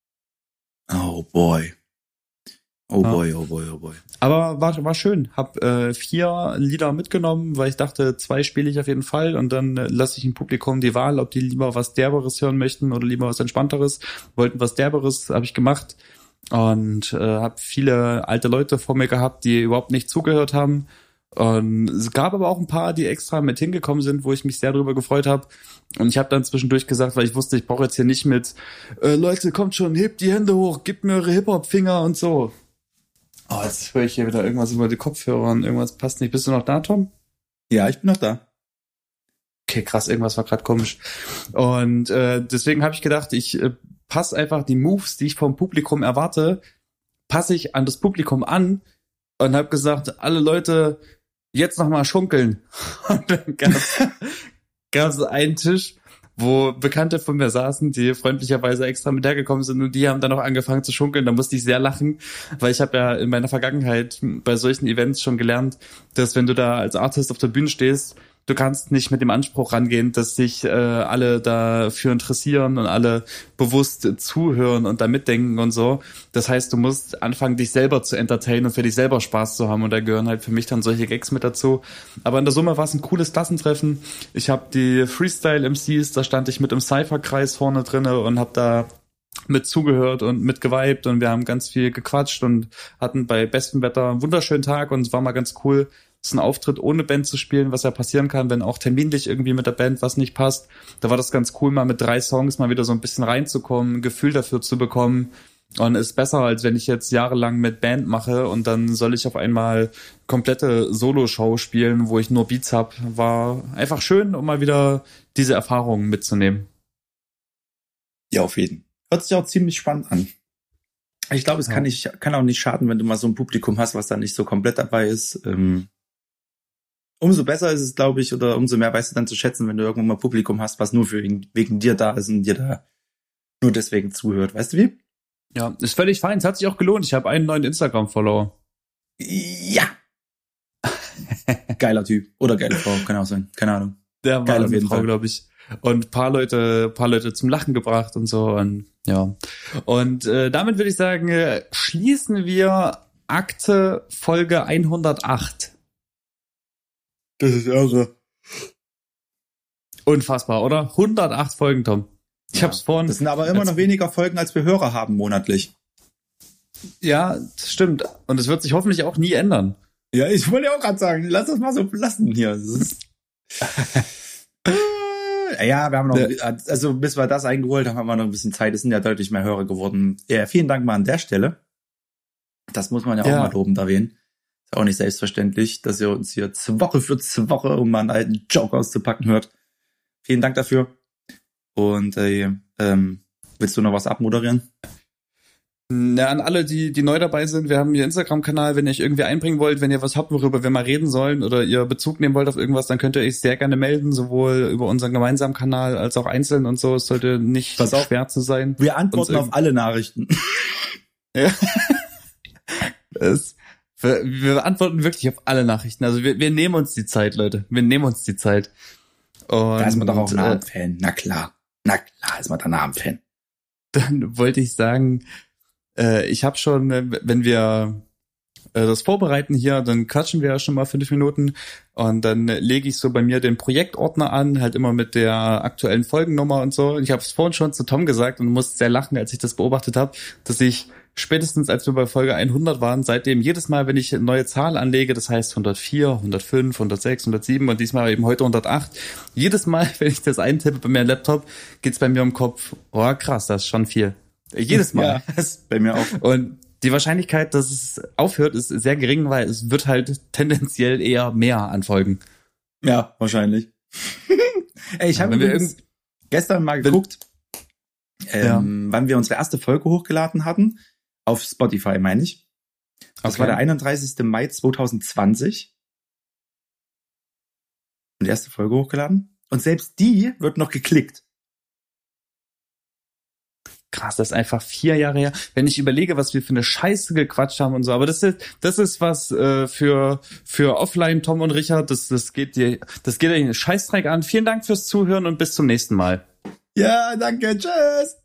Oh boy. Oh Ja. boy, oh boy, oh boy. Aber war, war schön. Hab äh, vier Lieder mitgenommen, weil ich dachte, zwei spiele ich auf jeden Fall, und dann äh, lasse ich im Publikum die Wahl, ob die lieber was Derberes hören möchten oder lieber was Entspannteres. Wollten was Derberes, habe ich gemacht, und äh, habe viele alte Leute vor mir gehabt, die überhaupt nicht zugehört haben. Und es gab aber auch ein paar, die extra mit hingekommen sind, wo ich mich sehr darüber gefreut habe. Und ich habe dann zwischendurch gesagt, weil ich wusste, ich brauche jetzt hier nicht mit äh, Leute, kommt schon, hebt die Hände hoch, gebt mir eure Hip-Hop-Finger und so. Oh, jetzt höre ich hier wieder irgendwas über die Kopfhörer und irgendwas passt nicht. Bist du noch da, Tom? Ja, ich bin noch da. Okay, krass, irgendwas war gerade komisch. Und äh, deswegen habe ich gedacht, ich äh, passe einfach die Moves, die ich vom Publikum erwarte, passe ich an das Publikum an, und habe gesagt, alle Leute jetzt noch mal schunkeln. Und dann gab's, gab's einen Tisch, wo Bekannte von mir saßen, die freundlicherweise extra mit hergekommen sind, und die haben dann auch angefangen zu schunkeln. Da musste ich sehr lachen, weil ich habe ja in meiner Vergangenheit bei solchen Events schon gelernt, dass wenn du da als Artist auf der Bühne stehst, du kannst nicht mit dem Anspruch rangehen, dass sich äh, alle dafür interessieren und alle bewusst zuhören und da mitdenken und so. Das heißt, du musst anfangen, dich selber zu entertainen und für dich selber Spaß zu haben, und da gehören halt für mich dann solche Gags mit dazu. Aber in der Summe war es ein cooles Klassentreffen. Ich habe die Freestyle-M Cs, da stand ich mit im Cypher-Kreis vorne drinne und habe da mit zugehört und mit geweibt, und wir haben ganz viel gequatscht und hatten bei bestem Wetter einen wunderschönen Tag, und es war mal ganz cool, so ein Auftritt ohne Band zu spielen, was ja passieren kann, wenn auch terminlich irgendwie mit der Band was nicht passt. Da war das ganz cool, mal mit drei Songs mal wieder so ein bisschen reinzukommen, ein Gefühl dafür zu bekommen, und ist besser, als wenn ich jetzt jahrelang mit Band mache und dann soll ich auf einmal komplette Solo-Show spielen, wo ich nur Beats hab. War einfach schön, um mal wieder diese Erfahrungen mitzunehmen. Ja, auf jeden. Hört sich auch ziemlich spannend an. Ich glaube, es Ja. kann nicht, kann auch nicht schaden, wenn du mal so ein Publikum hast, was da nicht so komplett dabei ist. Ähm, umso besser ist es, glaube ich, oder umso mehr weißt du dann zu schätzen, wenn du irgendwann mal Publikum hast, was nur für wegen dir da ist und dir da nur deswegen zuhört. Weißt du wie? Ja, ist völlig fein. Es hat sich auch gelohnt. Ich habe einen neuen Instagram-Follower. Ja, Geiler Typ. Oder geile Frau, kann auch sein. Keine Ahnung. Der war eine Frau, glaube ich. Und paar Leute, paar Leute zum Lachen gebracht und so. Und ja. Und äh, damit würde ich sagen, äh, schließen wir Akte Folge hundertacht. Das ist irre. Unfassbar, oder? hundertacht Folgen, Tom. Ich ja, hab's vorhin. Das sind aber immer noch weniger Folgen, als wir Hörer haben monatlich. Ja, das stimmt. Und es wird sich hoffentlich auch nie ändern. Ja, ich wollte ja auch gerade sagen, lass das mal so lassen hier. Das ist ja, wir haben noch, also bis wir das eingeholt haben, haben wir noch ein bisschen Zeit. Es sind ja deutlich mehr Hörer geworden. Ja, vielen Dank mal an der Stelle. Das muss man ja auch ja. mal lobend erwähnen. Ist auch nicht selbstverständlich, dass ihr uns hier Woche für Woche, um mal einen alten Joke auszupacken, hört. Vielen Dank dafür. Und äh, ähm, willst du noch was abmoderieren? Na, an alle, die die neu dabei sind, wir haben hier Instagram-Kanal, wenn ihr euch irgendwie einbringen wollt, wenn ihr was habt, worüber wir mal reden sollen oder ihr Bezug nehmen wollt auf irgendwas, dann könnt ihr euch sehr gerne melden, sowohl über unseren gemeinsamen Kanal als auch einzeln und so. Es sollte nicht Pass auf, schwer zu sein. Wir antworten auf alle Nachrichten. Ja. es, wir, wir antworten wirklich auf alle Nachrichten. Also wir, wir nehmen uns die Zeit, Leute. Wir nehmen uns die Zeit. Und, da ist man doch auch Namen-Fan. Na klar. Na klar ist man da Namen-Fan. Dann wollte ich sagen, äh, ich habe schon, wenn wir äh, das vorbereiten hier, dann quatschen wir ja schon mal fünf Minuten und dann lege ich so bei mir den Projektordner an, halt immer mit der aktuellen Folgennummer und so. Ich habe es vorhin schon zu Tom gesagt und musste sehr lachen, als ich das beobachtet habe, dass ich spätestens, als wir bei Folge hundert waren, seitdem jedes Mal, wenn ich eine neue Zahl anlege, das heißt hundertvier, hundertfünf, hundertsechs, hundertsieben und diesmal eben heute hundertacht, jedes Mal, wenn ich das eintippe bei mir im Laptop, geht's bei mir im Kopf, oh krass, das ist schon viel. Jedes Mal. Ja, bei mir auch. Und die Wahrscheinlichkeit, dass es aufhört, ist sehr gering, weil es wird halt tendenziell eher mehr an Folgen. Ja, wahrscheinlich. Ey, ich ja, habe übrigens gestern mal geguckt, ähm, ja. wann wir unsere erste Folge hochgeladen hatten. Auf Spotify, meine ich. Das okay. war der einunddreißigster Mai zweitausendzwanzig. Und die erste Folge hochgeladen. Und selbst die wird noch geklickt. Krass, das ist einfach vier Jahre her. Wenn ich überlege, was wir für eine Scheiße gequatscht haben und so, aber das ist das ist was äh, für für Offline Tom und Richard. Das das geht dir das geht dir einen Scheißdreck an. Vielen Dank fürs Zuhören und bis zum nächsten Mal. Ja, danke, tschüss.